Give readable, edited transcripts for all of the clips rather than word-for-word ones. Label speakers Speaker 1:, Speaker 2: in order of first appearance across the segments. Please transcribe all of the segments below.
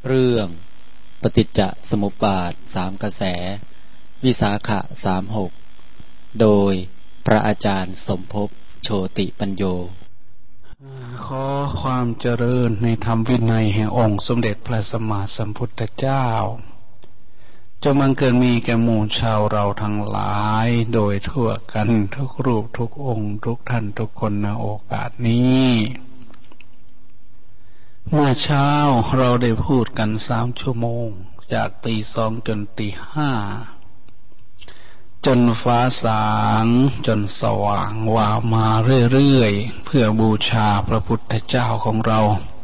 Speaker 1: เรื่องปฏิจจสมุปบาทสามกระแสวิสาขะ36โดยพระอาจารย์สมภพโชติปัญโย
Speaker 2: ขอความเจริญในธรรมวินัยแห่งองค์สมเด็จพระสัมมาสัมพุทธเจ้าจงบังเกิดมีแก่หมู่ชาวเราทั้งหลายโดยทั่วกันทุกรูปทุกองค์ทุกท่านทุกคนในโอกาสนี้เมื่อเช้าเราได้พูดกัน3 ชั่วโมงจากตี 2จนตี 5จนฟ้าสางจนสว่างว่ามาเรื่อยๆเพื่อบูชาพระพุทธเจ้าของเรา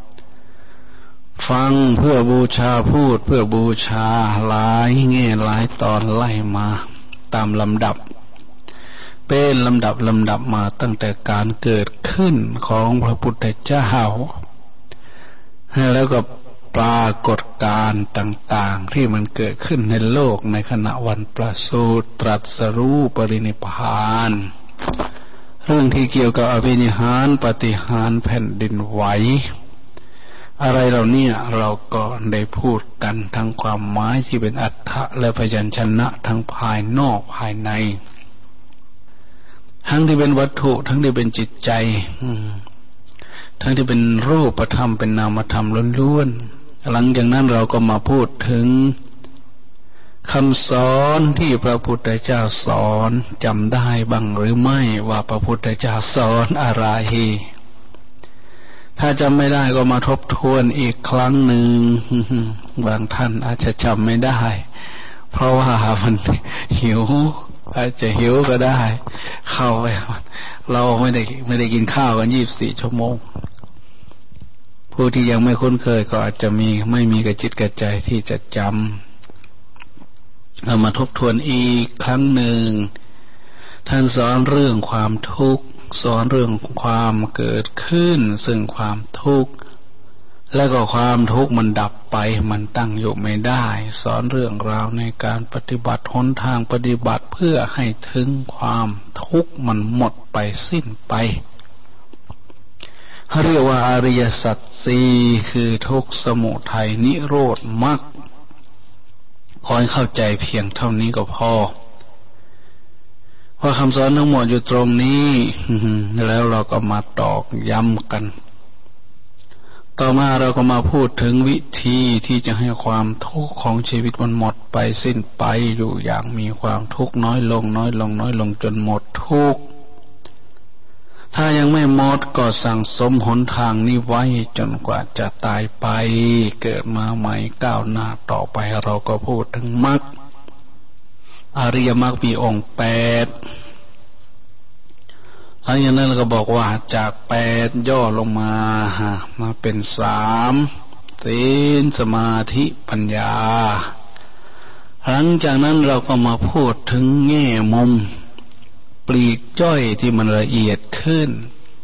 Speaker 2: ฟังเพื่อบูชาพูดเพื่อบูชาหลายแง่หลายตอนไล่มาตามลำดับเป็นลำดับมาตั้งแต่การเกิดขึ้นของพระพุทธเจ้าแล้วก็ปรากฏการณ์ต่างๆที่มันเกิดขึ้นในโลกในขณะวันประสูติตรัสรู้ปรินิพพานเรื่องที่เกี่ยวกับอภินิหารปาฏิหาริย์แผ่นดินไหวอะไรเหล่านี้เราก็ได้พูดกันทั้งความหมายที่เป็นอัตถะและพยัญชนะทั้งภายนอกภายในทั้งที่เป็นวัตถุทั้งที่เป็นจิตใจทั้งที่เป็นรูปธรรมเป็นนามธรรมล้วนๆหลังจากนั้นเราก็มาพูดถึงคำสอนที่พระพุทธเจ้าสอนจำได้บ้างหรือไม่ว่าพระพุทธเจ้าสอนอะไรถ้าจำไม่ได้ก็มาทบทวนอีกครั้งหนึ่งบางท่านอาจจะจำไม่ได้เพราะว่ามันหิวอาจจะหิวก็ได้เข้าไปเราไม่ได้กินข้าวกัน24 ชั่วโมงผู้ที่ยังไม่คุ้นเคยก็อาจจะไม่มีกระจิตกระใจที่จะจำเรามาทบทวนอีกครั้งหนึ่งท่านสอนเรื่องความทุกข์สอนเรื่องความเกิดขึ้นซึ่งความทุกข์แล้วก็ความทุกข์มันดับไปมันตั้งอยู่ไม่ได้สอนเรื่องราวในการปฏิบัติหนทางปฏิบัติเพื่อให้ถึงความทุกข์มันหมดไปสิ้นไปเรียกว่าอริยสัจ4คือทุกข์สมุทัยนิโรธมรรคขอให้เข้าใจเพียงเท่านี้ก็พอเพราะคำสอนทั้งหมดอยู่ตรงนี้แล้วเราก็มาตอกย้ำกันต่อมาเราก็มาพูดถึงวิธีที่จะให้ความทุกข์ของชีวิตมันหมดไปสิ้นไปอยู่อย่างมีความทุกข์น้อยลงจนหมดทุกข์ถ้ายังไม่หมดก็สั่งสมหนทางนี้ไว้จนกว่าจะตายไปเกิดมาใหม่ก้าวหน้าต่อไปเราก็พูดถึงมรรคอริยมรรคมีองค์8หลังจากนั้นเราก็บอกว่าจาก8ย่อลงมาเป็น3ศีลสมาธิปัญญาหลังจากนั้นเราก็มาพูดถึงแง่มุมปลีกย่อยที่มันละเอียดขึ้น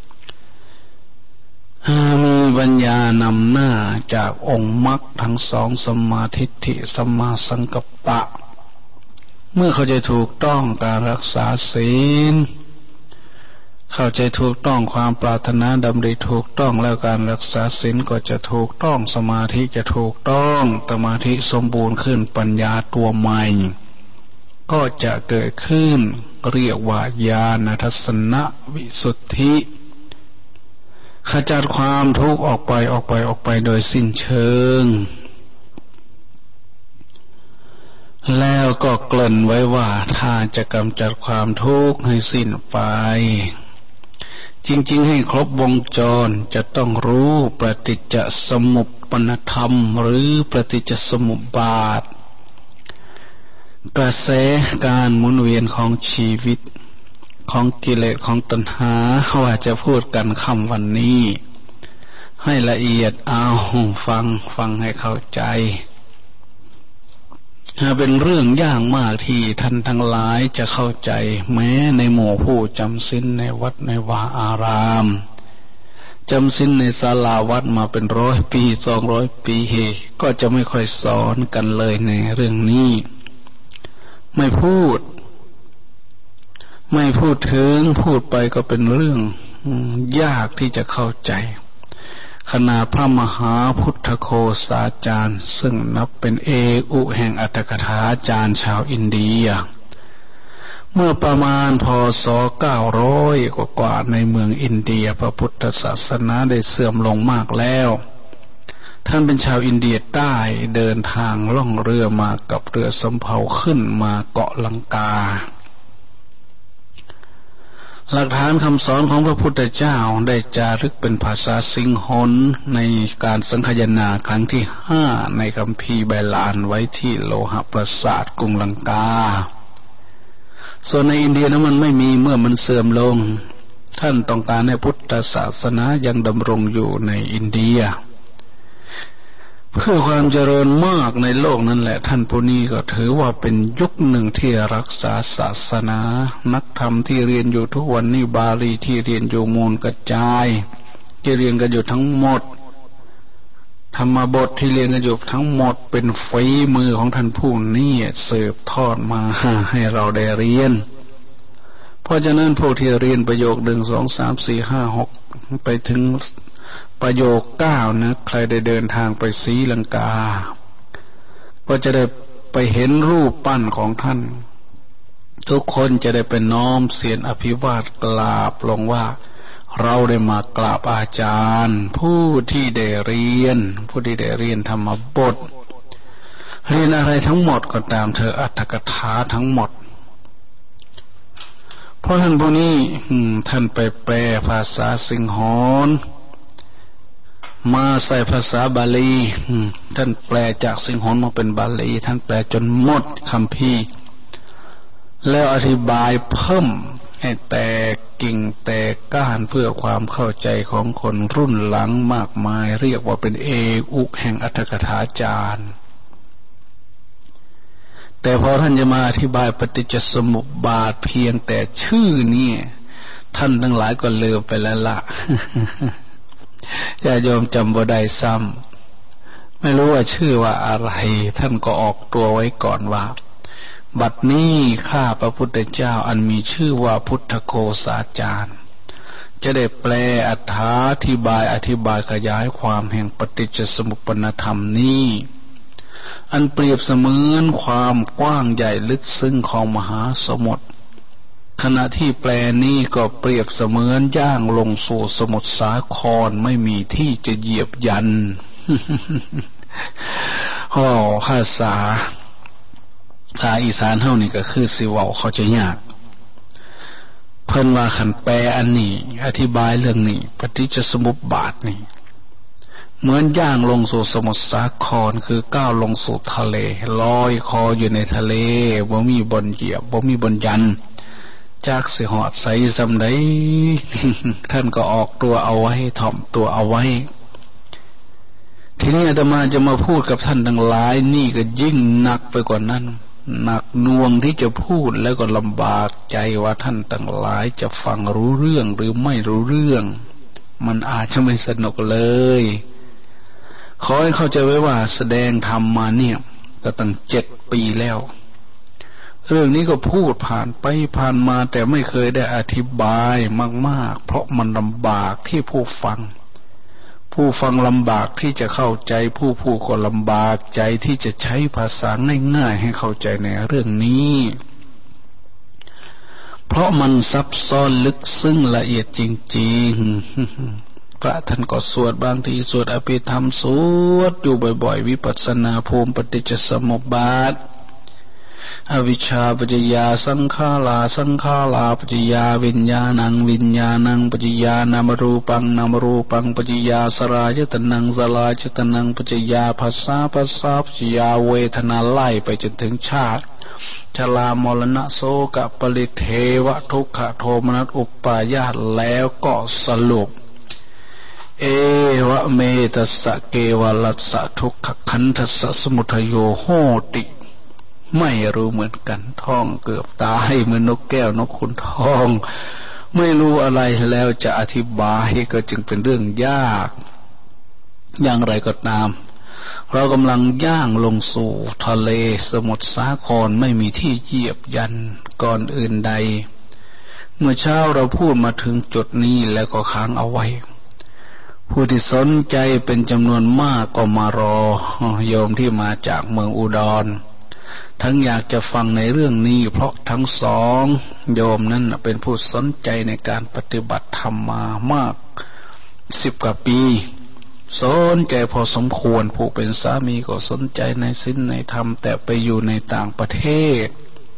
Speaker 2: มีปัญญานำหน้าจากองค์มรรคทั้ง2สัมมาทิฏฐิสัมมาสังกัปปะเมื่อเข้าใจถูกต้องการรักษาศีลเข้าใจถูกต้องความปรารถนาดำริถูกต้องแล้วการรักษาศีลก็จะถูกต้องสมาธิจะถูกต้องสมาธิสมบูรณ์ขึ้นปัญญาตัวใหม่ก็จะเกิดขึ้นเรียกว่าญาณทัศนวิสุทธิขจัดความทุกข์ออกไปโดยสิ้นเชิงแล้วก็เกริ่นไว้ว่าถ้าจะกำจัดความทุกข์ให้สิ้นไปจริงๆให้ครบวงจรจะต้องรู้ปฏิจจสมุปปนธรรมหรือปฏิจจสมุปบาทกระแสการหมุนเวียนของชีวิตของกิเลสของตัณหาว่าจะพูดกันคำวันนี้ให้ละเอียดเอาฟังให้เข้าใจเป็นเรื่องยากมากที่ท่านทั้งหลายจะเข้าใจแม้ในหมู่ผู้จำศีลในวัดในวาอารามจำศีลในศาลาวัดมาเป็น100 ปี200 ปีก็จะไม่ค่อยสอนกันเลยในเรื่องนี้ไม่พูดถึงพูดไปก็เป็นเรื่องยากที่จะเข้าใจขณะพระมหาพุทธโฆษาจารย์ซึ่งนับเป็นเอกอุแห่งอัตถกถาจารย์ชาวอินเดียเมื่อประมาณพ.ศ. 900 กว่าในเมืองอินเดียพระพุทธศาสนาได้เสื่อมลงมากแล้วท่านเป็นชาวอินเดียใต้เดินทางล่องเรือมากับเรือสำเภาขึ้นมาเกาะลังกาหลักฐานคำสอนของพระพุทธเจ้าได้จารึกเป็นภาษาสิงหนในการสังคายนาครั้งที่5ในคัมภีร์ไบลานไว้ที่โลหะปราสาทกรุงลังกาส่วนในอินเดียนั้นมันไม่มีเมื่อมันเสื่อมลงท่านต้องการให้พุทธศาสนายังดำรงอยู่ในอินเดียเพื่อความเจริญมากในโลกนั่นแหละท่านผู้นี้ก็ถือว่าเป็นยุคหนึ่งที่รักษาศาสนานักธรรมที่เรียนอยู่ทุกวันนี้บาลีที่เรียนอยู่มูลกระจายที่เรียนกันอยู่ทั้งหมดธรรมบทที่เรียนกันอยู่ทั้งหมดเป็นฝีมือของท่านผู้นี้สืบทอดมาให้เราได้เรียนเพราะฉะนั้นพวกที่เรียนประโยค1 2 3 4 5 6ไปถึงประโยค9นะใครได้เดินทางไปศรีลังกาก็จะได้ไปเห็นรูปปั้นของท่านทุกคนจะได้ไปน้อมเสียงอภิวาทกราบลงว่าเราได้มากราบอาจารย์ผู้ที่ได้เรียนธรรมบทเรียนอะไรทั้งหมดก็ตามเธออัตถกถาทั้งหมดเพราะท่านพวกนี้ท่านไปแปลภาษาสิงหนมาใส่ภาษาบาลีท่านแปลจากสิงหนมาเป็นบาลีท่านแปลจนหมดคัมภีร์แล้วอธิบายเพิ่มให้แตกกิ่งแตกก้านเพื่อความเข้าใจของคนรุ่นหลังมากมายเรียกว่าเป็นเอกอุแห่งอัตถกถาจารย์แต่พอท่านจะมาอธิบายปฏิจจสมุปบาทเพียงแต่ชื่อนี่ท่านทั้งหลายก็ลืมไปแล้วล่ะญาติโยมจำบ่ได้ซ้ำไม่รู้ว่าชื่อว่าอะไรท่านก็ออกตัวไว้ก่อนว่าบัดนี้ข้าพระพุทธเจ้าอันมีชื่อว่าพุทธโฆษาจารย์จะได้แปลอธิบายขยายความแห่งปฏิจจสมุปปนธรรมนี้อันเปรียบเสมือนความกว้างใหญ่ลึกซึ้งของมหาสมุทรขณะที่แปลนี้ก็เปรียบเสมือนย่างลงสู่สมุทรสาครไม่มีที่จะเหยียบยัน ภาษาอีสานเฮานี่ก็คือสิเว้าเขาจะยากเพิ่นว่าคันแปลอันนี้อธิบายเรื่องนี้ปฏิจจสมุปบาทนี่เหมือนย่างลงสู่สมุทรสาครคือก้าวลงสู่ทะเลลอยคออยู่ในทะเลบ่มีบนเหยียบบ่มีบนยันจากสิหอดใสสำใด ท่านก็ออกตัวเอาไว้ถ่อมตัวเอาไว้ทีนี้อาตมาจะมาพูดกับท่านทั้งหลายนี่ก็ยิ่งหนักไปกว่านั้นหนักหน่วงที่จะพูดแล้วก็ลำบากใจว่าท่านทั้งหลายจะฟังรู้เรื่องหรือไม่รู้เรื่องมันอาจจะไม่สนุกเลยขอให้เข้าใจไว้ว่าแสดงธรรมมาเนี่ยก็ตั้ง7 ปีแล้วเรื่องนี้ก็พูดผ่านไปผ่านมาแต่ไม่เคยได้อธิบายมากๆเพราะมันลำบากที่ผู้ฟังลำบากที่จะเข้าใจผู้พูดก็ลำบากใจที่จะใช้ภาษาง่ายๆให้เข้าใจในเรื่องนี้เพราะมันซับซ้อนลึกซึ้งละเอียดจริงๆพระท่านก็สวดบางทีสวดอภิธรรมสวดอยู่บ่อยๆวิปัสสนาภูมิปฏิจจสมุปบาทอวิชชาปัจจยาสังขาราปัจจยาวิญญาณังปัจจยานามรูปังปัจจยาสลายตนังปัจจยาภาษาปัจจยาเวทนาไล่ไปจนถึงชาติชรามรณะโสกปริเทวทุกขโทมนัสอุปปายาสแล้วก็สรุปเอวะเมตัสสะเกวลัสสะทุกขขันธัสสะสมุทัยโยโหติไม่รู้เหมือนกันท้องเกือบตายเหมือนนกแก้วนกขุนทองไม่รู้อะไรแล้วจะอธิบายก็จึงเป็นเรื่องยากอย่างไรก็ตามเรากำลังย่างลงสู่ทะเลสมุทรสาครไม่มีที่เหยียบยันก่อนอื่นใดเมื่อเช้าเราพูดมาถึงจุดนี้แล้วก็ค้างเอาไว้ผู้ที่สนใจเป็นจำนวนมากก็มารอโยมที่มาจากเมืองอุดรทั้งอยากจะฟังในเรื่องนี้เพราะทั้งสองโยมนั้นเป็นผู้สนใจในการปฏิบัติธรรมมามาก10 กว่าปีสนใจพอสมควรผู้เป็นสามีก็สนใจในศีลในธรรมแต่ไปอยู่ในต่างประเทศ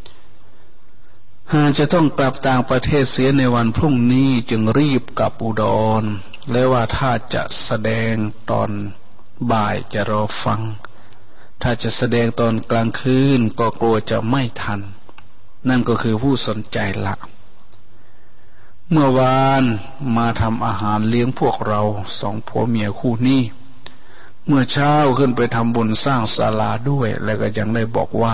Speaker 2: จะต้องกลับต่างประเทศเสียในวันพรุ่งนี้จึงรีบกลับอุดรและว่าถ้าจะแสดงตอนบ่ายจะรอฟังถ้าจะแสดงตอนกลางคืนก็กลัวจะไม่ทันนั่นก็คือผู้สนใจละเมื่อวานมาทำอาหารเลี้ยงพวกเรา2 ผัวเมียคู่นี้เมื่อเช้าขึ้นไปทำบุญสร้างศาลาด้วยแล้วก็ยังได้บอกว่า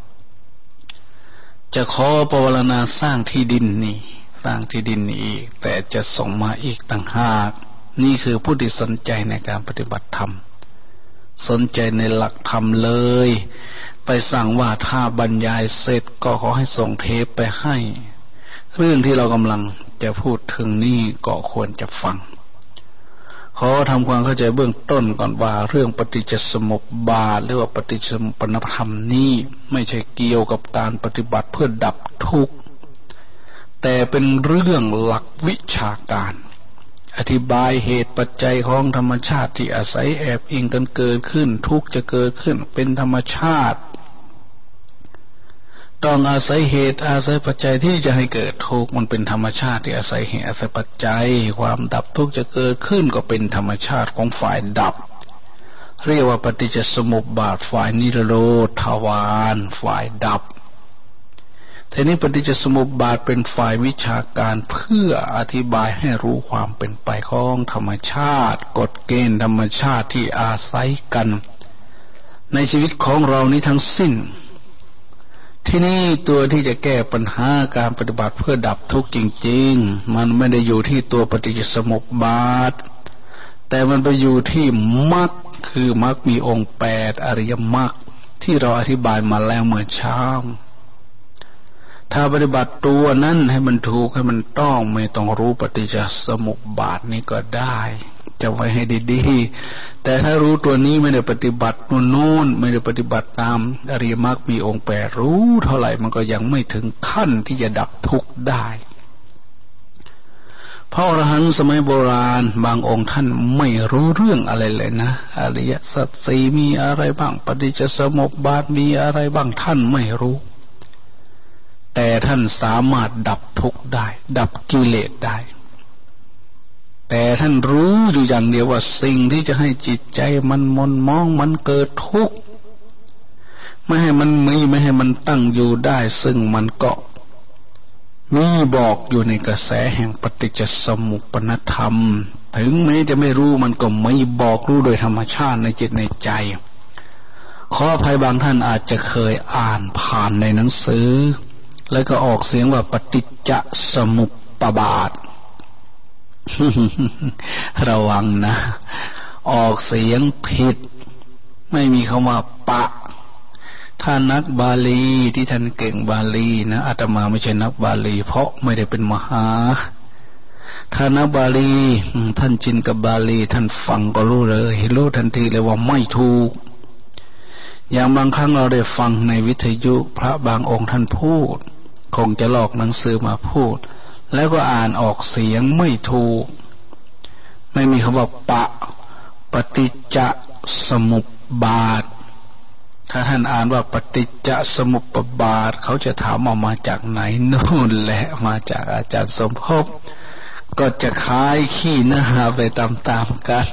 Speaker 2: จะขอปวารณาสร้างที่ดินนี่สร้างที่ดินนี้อีกแต่จะส่งมาอีกต่างหากนี่คือผู้ที่สนใจในการปฏิบัติธรรมสนใจในหลักธรรมเลยไปสั่งว่าถ้าบรรยายเสร็จก็ขอให้ส่งเทปไปให้เรื่องที่เรากำลังจะพูดถึงนี่ก็ควรจะฟังขอทำความเข้าใจเบื้องต้นก่อนว่าเรื่องปฏิจจสมุปบาทหรือว่าปฏิจจสมุปนธรรมนี้ไม่ใช่เกี่ยวกับการปฏิบัติเพื่อดับทุกข์แต่เป็นเรื่องหลักวิชาการอธิบายเหตุปัจจัยของธรรมชาติที่อาศัยแอบอิงกันเกิดขึ้นทุกข์จะเกิดขึ้นเป็นธรรมชาติต้องอาศัยเหตุอาศัยปัจจัยที่จะให้เกิดทุกข์มันเป็นธรรมชาติที่อาศัยเหตุอาศัยปัจจัยความดับทุกข์จะเกิดขึ้นก็เป็นธรรมชาติของฝ่ายดับเรียกว่าปฏิจจสมุปบาทฝ่ายนิโรธทวารฝ่ายดับทีนี้ปฏิจจสมุปบาทเป็นฝ่ายวิชาการเพื่ออธิบายให้รู้ความเป็นไปของธรรมชาติกฎเกณฑ์ธรรมชาติที่อาศัยกันในชีวิตของเรานี้ทั้งสิ้นที่นี่ตัวที่จะแก้ปัญหาการปฏิบัติเพื่อดับทุกข์จริงๆมันไม่ได้อยู่ที่ตัวปฏิจจสมุปบาทแต่มันไปอยู่ที่มรรคคือมรรคมีองค์8อริยมรรคที่เราอธิบายมาแล้วเมื่อเช้าถ้าปฏิบัติตัวนั้นให้มันถูกให้มันต้องไม่ต้องรู้ปฏิจจสมุปบาทนี้ก็ได้จะไว้ให้ดีๆแต่ถ้ารู้ตัวนี้ไม่ได้ปฏิบัตินู่นไม่ได้ปฏิบัติตามอริยมรรคมีองค์8รู้เท่าไหร่มันก็ยังไม่ถึงขั้นที่จะดับทุกข์ได้พระอรหันต์สมัยโบราณบางองค์ท่านไม่รู้เรื่องอะไรเลยนะอริยสัจสี่มีอะไรบ้างปฏิจจสมุปบาทมีอะไรบ้างท่านไม่รู้แต่ท่านสามารถดับทุกข์ได้ดับกิเลสได้แต่ท่านรู้อยู่อย่างเดียวว่าสิ่งที่จะให้จิตใจมันมนมองมันเกิดทุกข์ไม่ให้มันมีไม่ให้มันตั้งอยู่ได้ซึ่งมันก็มีบอกอยู่ในกระแสแห่งปฏิจจสมุปนธรรมถึงแม้จะไม่รู้มันก็ไม่บอกรู้โดยธรรมชาติในจิตในใจขออภัยบางท่านอาจจะเคยอ่านผ่านในหนังสือแล้วก็ออกเสียงว่าปฏิจจสมุปบาท ระวังนะออกเสียงผิดไม่มีคำว่าปะถ้านักบาลีที่ท่านเก่งบาลีนะอาตมาไม่ใช่นักบาลีเพราะไม่ได้เป็นมหาถ้านักบาลีท่านชินกับบาลีท่านฟังก็รู้เลยรู้ทันทีเลยว่าไม่ถูกอย่างบางครั้งเราได้ฟังในวิทยุพระบางองค์ท่านพูดคงจะลอกหนังสือมาพูดแล้วก็อ่านออกเสียงไม่ถูกไม่มีคำว่าปฏิจจสมุปบาทถ้าท่านอ่านว่าปฏิจจสมุปบาทเขาจะถามมาจากไหนนู่นแหละมาจากอาจารย์สมภพก็จะคล้ายขี้หน้าไปตามๆกัน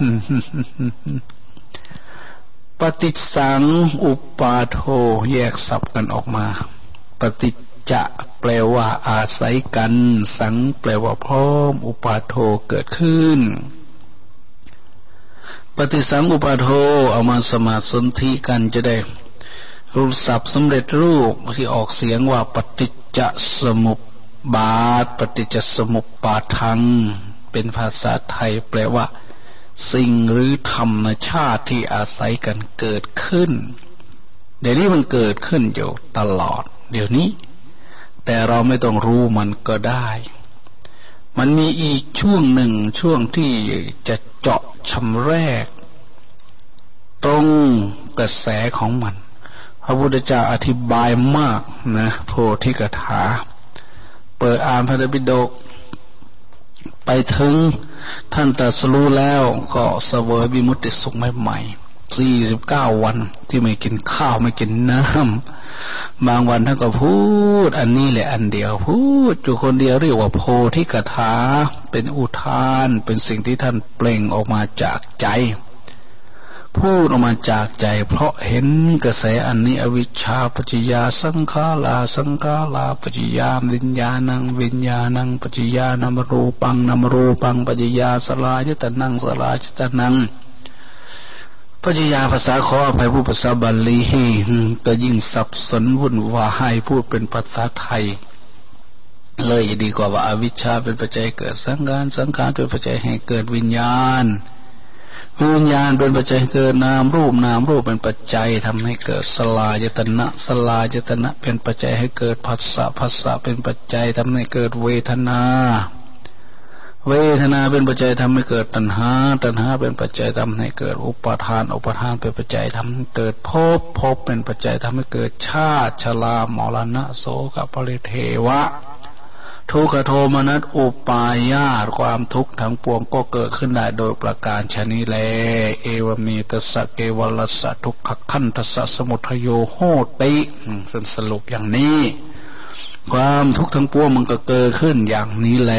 Speaker 2: ปฏิจสังอุปาโทแยกศัพท์กันออกมาปฏิจจะแปลว่าอาศัยกันสังแปลว่าพร้อมอุปาโทเกิดขึ้นปฏิสังอุปาโทเอามาสมาสนธิกันจะได้รูปศัพท์สำเร็จรูปที่ออกเสียงว่าปฏิจจสมุปบาทปฏิจจสมุปบาทังเป็นภาษาไทยแปลว่าสิ่งหรือธรรมชาติที่อาศัยกันเกิดขึ้นเดี๋ยวนี้มันเกิดขึ้นอยู่ตลอดเดี๋ยวนี้แต่เราไม่ต้องรู้มันก็ได้มันมีอีกช่วงหนึ่งช่วงที่จะเจาะชำแรกตรงกระแสของมันพระพุทธเจ้าอธิบายมากนะโพธิกถาเปิดอ่านพระไตรปิฎกไปถึงท่านตรัสรู้แล้วก็เสวยวิมุตติสุขใหม่ๆ49 วันที่ไม่กินข้าวไม่กินน้ำบางวันท่านก็พูดอันนี้แหละอันเดียวพูดอยู่คนเดียวเรียกว่าโพธิกถาเป็นอุทานเป็นสิ่งที่ท่านเปล่งออกมาจากใจพูดออกมาจากใจเพราะเห็นกระแสอันนี้อวิชชาปัจจยาสังขาราสังขาราปัจจยาวิญญาณังวิญญาณังปัจจยานามรูปังนามรูปังปัจจยาสลายตนังสลายตนังปัจจยาภาษาขออภัยผู้ภาษาบาลีก็ยิ่งสับสนวุ่นวายพูดเป็นภาษาไทยเลยดีกว่าว่าอวิชชาเป็นปัจจัยเกิดสังขารสังขารเป็นปัจจัยให้เกิดวิญญาณวิญญาณเป็นปัจจัยเกิดนามรูปนามรูปเป็นปัจจัยทำให้เกิดสลายตนะสลายตนะเป็นปัจจัยให้เกิดผัสสะผัสสะเป็นปัจจัยทำให้เกิดเวทนาเวทนาเป็นปัจจัยทำให้เกิดตัณหาตัณหาเป็นปัจจัยทำให้เกิดอุปาทานอุปาทานเป็นปัจจัยทำให้เกิดภพภพเป็นปัจจัยทำให้เกิดชาติชรามรณะโสกปริเทวะทุกขโทมนัสอุปายาตความทุกข์ทั้งปวงก็เกิดขึ้นได้โดยประการชนิแลเอวเมตัสสะเกวลัสสะทุกขขันธัสสะสมุทัยโยโหติสรุปอย่างนี้ความทุกข์ทั้งปวงมันก็เกิดขึ้นอย่างนี้แล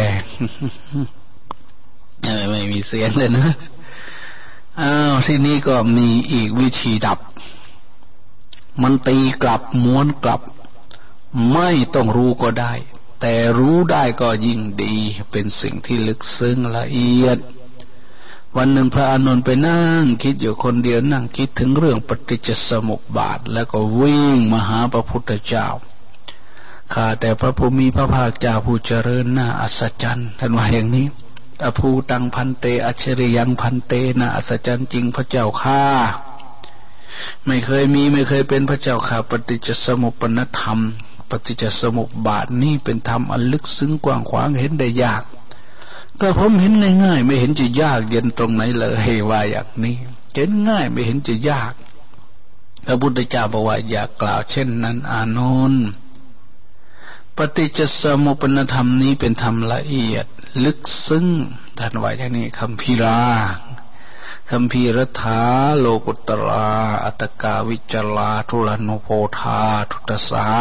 Speaker 2: ไม่มีเสียงเลยนะที่นี่ก็มีอีกวิธีดับมันตีกลับม้วนกลับไม่ต้องรู้ก็ได้แต่รู้ได้ก็ยิ่งดีเป็นสิ่งที่ลึกซึ้งละเอียดวันหนึ่งพระอานนท์ไปนั่งคิดอยู่คนเดียวนั่งคิดถึงเรื่องปฏิจจสมุปบาทแล้วก็วิ่งมาหาพระพุทธเจ้าข้าแต่พระผู้มีพระภาคเจ้าผู้เจริญน่าอัศจรรย์ท่านว่าอย่างนี้อภูตังพันเตอัจฉริยังพันเตน่าอัศจรรย์จริงพระเจ้าข้าไม่เคยมีไม่เคยเป็นพระเจ้าข้าปฏิจจสมุปปนธรรมปฏิจจสมุปบาทนี่เป็นธรรมอันลึกซึ้งกว้างขวางเห็นได้ยากก็ผมเห็นง่ายๆไม่เห็นจะยากเย็นตรงไหนเลยว่าอย่างนี้เห็นง่ายไม่เห็นจะยากพระพุทธเจ้าบอกว่าอย่ากล่าวเช่นนั้นอานนท์ปฏิจจสมุปปนธรรมนี้เป็นธรรมละเอียดลึกซึ้งท่านว่าอย่างนี้คัมภีราคัมภีรถาโลกุตราอัตตกาวิจลาทุลานุโพธาทุตสา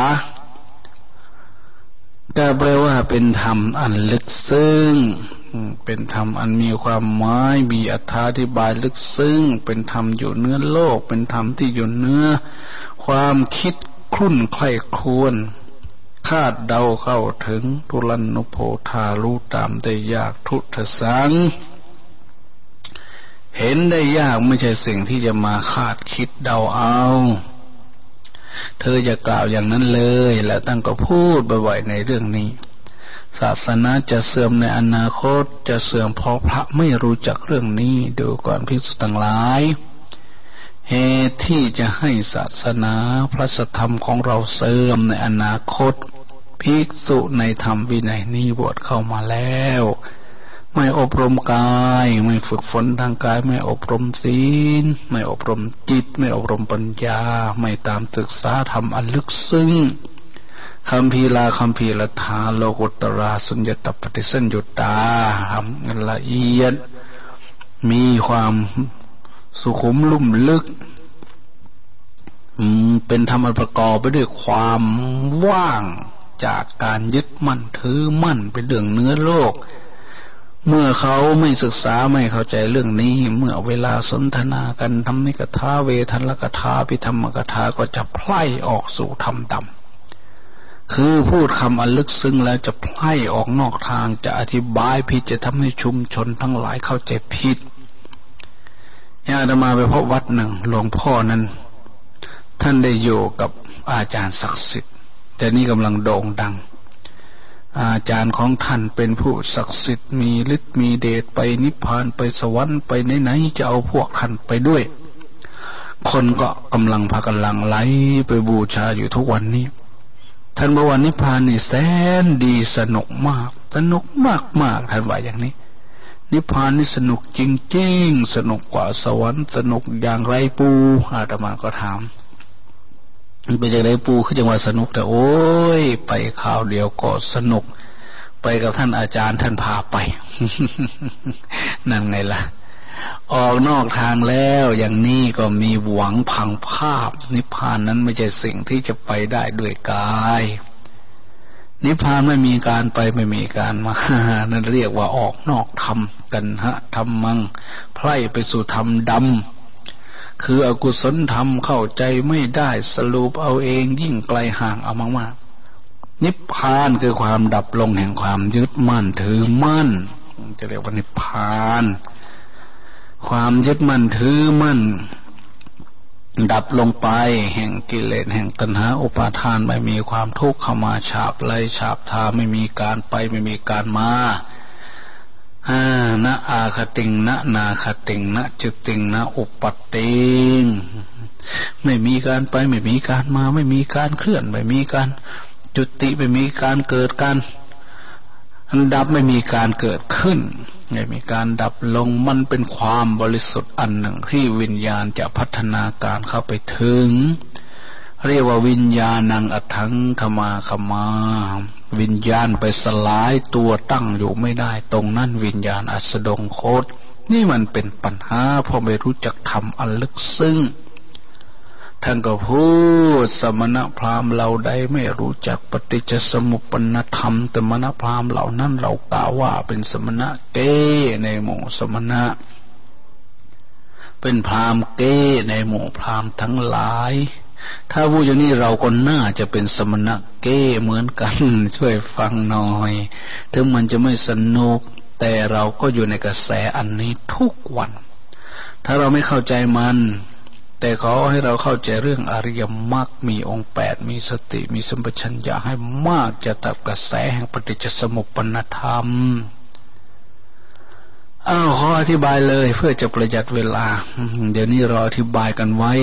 Speaker 2: ก็แปลว่าเป็นธรรมอันลึกซึ้งเป็นธรรมอันมีความหมายมีอธิบายลึกซึ้งเป็นธรรมอยู่เนื้อโลกเป็นธรรมที่อยู่เนื้อความคิดครุ่นใคร่ครวญคาดเดาเข้าถึงทุลันุโพธารู้ตามได้ยากทุตสังเห็นได้ยากไม่ใช่สิ่งที่จะมาคาดคิดเดาเอาเธอจะกล่าวอย่างนั้นเลยแล้วตั้งก็พูดบ่อยๆในเรื่องนี้ศาสนาจะเสื่อมในอนาคตจะเสื่อมเพราะพระไม่รู้จักเรื่องนี้ดูก่อนภิกษุทั้งหลายเหตุที่จะให้ศาสนาพระธรรมของเราเสื่อมในอนาคตภิกษุในธรรมวินัยนี้บวชเข้ามาแล้วไม่อบรมกายไม่ฝึกฝนทางกายไม่อบรมศีลไม่อบรมจิตไม่อบรมปัญญาไม่ตามศึกษาธรรมอันลึกซึ้งคัมภีราคัมภีรถาโลกุตราสุญญตปฏิสัญญุตาทำละเอียดมีความสุขุมลุ่มลึกเป็นธรรมประกอบไปด้วยความว่างจากการยึดมั่นถือมั่นเป็นเรื่องเนื้อโลกเมื่อเขาไม่ศึกษาไม่เข้าใจเรื่องนี้เมื่อเวลาสนทนากันธรรมิกถาเวทัลกถาภิธรรมกถาก็จะไพล่ออกสู่ธรรมดำคือพูดคำอันลึกซึ้งแล้วจะไพล่ออกนอกทางจะอธิบายผิดจะทำให้ชุมชนทั้งหลายเข้าใจผิดอย่างอาตมาไปพบวัดหนึ่งหลวงพ่อนั้นท่านได้อยู่กับอาจารย์ศักดิ์สิทธิ์แต่นี่กำลังโด่งดังอาจารย์ของท่านเป็นผู้ศักดิ์สิทธิ์มีฤทธิ์มีเดชไปนิพพานไปสวรรค์ไปไหนๆจะเอาพวกท่านไปด้วยคนก็กำลังพากันหลั่งไหลไปบูชาอยู่ทุกวันนี้ท่านบอกว่านิพพานนี่แสนดีสนุกมากสนุกมากๆท่านว่าอย่างนี้นิพพานนี่สนุกจริงๆสนุกกว่าสวรรค์สนุกอย่างไรปูอาตมาก็ถามไปจากไหนปูคือจังหวะสนุกแต่โอ้ยไปข่าวเดียวก็สนุกไปกับท่านอาจารย์ท่านพาไป นั่นไงล่ะออกนอกทางแล้วอย่างนี้ก็มีหวังพังภาพนิพพานนั้นไม่ใช่สิ่งที่จะไปได้ด้วยกายนิพพานไม่มีการไปไม่มีการมา นั่นเรียกว่าออกนอกธรรมกันฮะธรรมังไพร่ไปสู่ธรรมดำคืออกุศลธรรมเข้าใจไม่ได้สรุปเอาเองยิ่งไกลห่างเอามากๆนิพพานคือความดับลงแห่งความยึดมั่นถือมั่นจะเรียกว่านิพพานความยึดมั่นถือมั่นดับลงไปแห่งกิเลสแห่งตัณหาอุปาทานไม่มีความทุกข์เข้ามาฉาบไล่ฉาบทาไม่มีการไปไม่มีการมานะอาคติงนะนาคติงนะจุติงนะอุปัตติงไม่มีการไปไม่มีการมาไม่มีการเคลื่อนไม่มีการจุติไม่มีการเกิดการดับไม่มีการเกิดขึ้นไม่มีการดับลงมันเป็นความบริสุทธิ์อันหนึ่งที่วิญญาณจะพัฒนาการเข้าไปถึงเรียกว่าวิญญาณังอัตถังขมาขมาวิญญาณไปสลายตัวตั้งอยู่ไม่ได้ตรงนั้นวิญญาณอัสดงโคตรนี่มันเป็นปัญหาเพราะไม่รู้จักธรรมอันลึกซึ้งท่านก็พูดสมณพราหมณ์เราใดไม่รู้จักปฏิจจสมุปปนธรรมแต่มณพราหมณ์เหล่านั้นเรากล่าวว่าเป็นสมณะเก้ในหมู่สมณะเป็นพราหมณ์เก้ในหมู่พราหมณ์ทั้งหลายถ้าพูดอย่างนี้เราก็น่าจะเป็นสมณะเก้เหมือนกันช่วยฟังหน่อยถึงมันจะไม่สนุกแต่เราก็อยู่ในกระแสอันนี้ทุกวันถ้าเราไม่เข้าใจมันแต่ขอให้เราเข้าใจเรื่องอริยมรรคมีองค์8มีสติมีสัมปชัญญะให้มากจะตัดกระแสแห่งปฏิจจสมุปปนธรรมขออธิบายเลยเพื่อจะประหยัดเวลาเดี๋ยวนี้เราอธิบายกันไว้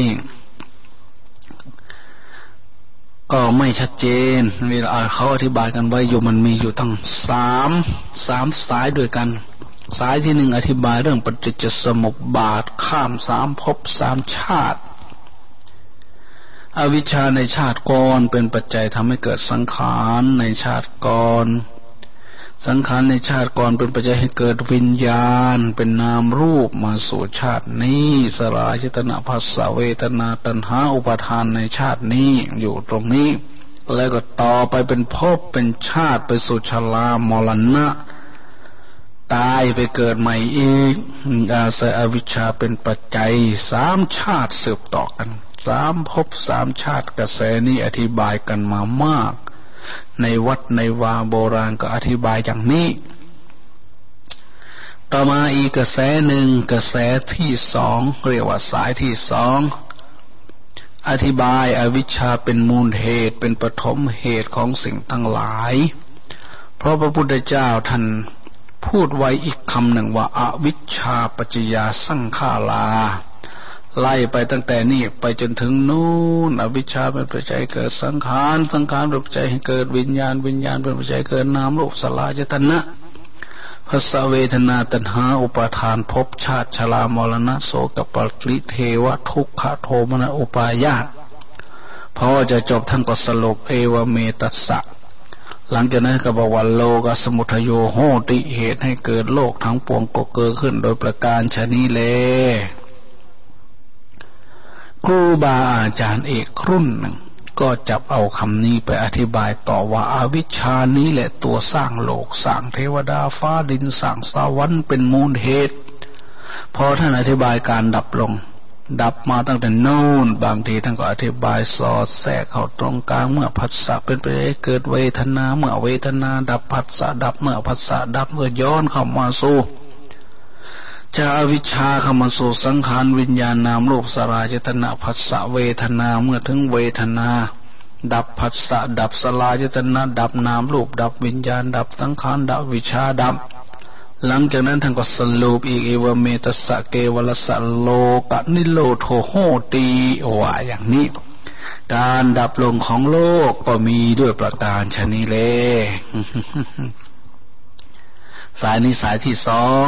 Speaker 2: ก็ไม่ชัดเจนเวลาเขาอธิบายกันไว้อยู่มันมีอยู่ตั้งสามสายด้วยกันสายที่1อธิบายเรื่องปฏิจจสมุปบาทข้าม3ภพ3ชาติอวิชชาในชาติก่อนเป็นปัจจัยทำให้เกิดสังขารในชาติก่อนสังขารในชาติก่อนเป็นปัจจัยให้เกิดวิญญาณเป็นนามรูปมาสู่ชาตินี้สลายเจตนาภัสสะเวทนาตัณหาอุปาทานในชาตินี้อยู่ตรงนี้แล้วก็ต่อไปเป็นภพเป็นชาติไปสู่ชรามรณะตายไปเกิดใหม่อีกอาศัยอวิชชาเป็นปัจจัย3ชาติสืบต่อกัน3ภพ3ชาติกระแสนี้อธิบายกันมามากในวัดในวาโบราณก็อธิบายอย่างนี้ต่อมาอีกกระแสหนึ่งกระแสที่2เรียกว่าสายที่2อธิบายอวิชชาเป็นมูลเหตุเป็นปฐมเหตุของสิ่งทั้งหลายเพราะพระพุทธเจ้าท่านพูดไว้อีกคำหนึ่งว่าอวิชชาปัจจยาสังขาราไล่ไปตั้งแต่นี้ไปจนถึงนู้นอวิชชาเป็นปัจจัยเกิดสังขารสังขารเป็นปัจจัยให้เกิดวิญญาณวิญญาณเป็นปัจจัยเกิดนามรูปสลายเจตนะภัสสะเวทนาตัณหาอุปาทานภพชาติชรามรณะโสกปริเทวทุกขโทมนัสอุปายาสพอจะจบท่านก็สรุปเอวเมตัสสะหลังจากนั้นก็บอกว่าโลกสมุทัยโยโหติเหตุให้เกิดโลกทั้งปวงก็เกิดขึ้นโดยประการฉะนี้แลครูบาอาจารย์เอกรุ่นหนึ่งก็จับเอาคำนี้ไปอธิบายต่อว่าอาวิชชานี้แหละตัวสร้างโลกสร้างเทวดาฟ้าดินสร้างสวรรค์เป็นมูลเหตุพอท่านอธิบายการดับลงดับมาตั้งแต่โน่นบางทีท่านก็อธิบายสอดแทรกเข้าตรงกลางเมื่อผัสสะเป็นไปเกิดเวทนาเมื่อเวทนาดับผัสสะดับเมื่อผัสสะดับเมื่อย้อนเข้ามาสู่จะอวิชชาเข้ามาสู่สังขารวิญญาณนามรูปสลายเจตนะผัสสะเวทนาเมื่อถึงเวทนาดับผัสสะดับสลายเจตนะดับนามรูปดับวิญญาณดับสังขารดับวิชชาดับหลังจากนั้นท่านก็สรุปอีกเอวเมตัสสะเกวลสะโลกะนิโรโธโหติว่าอย่างนี้การดับลงของโลกก็มีด้วยประการฉะนี้แลสายนี้สายที่สอง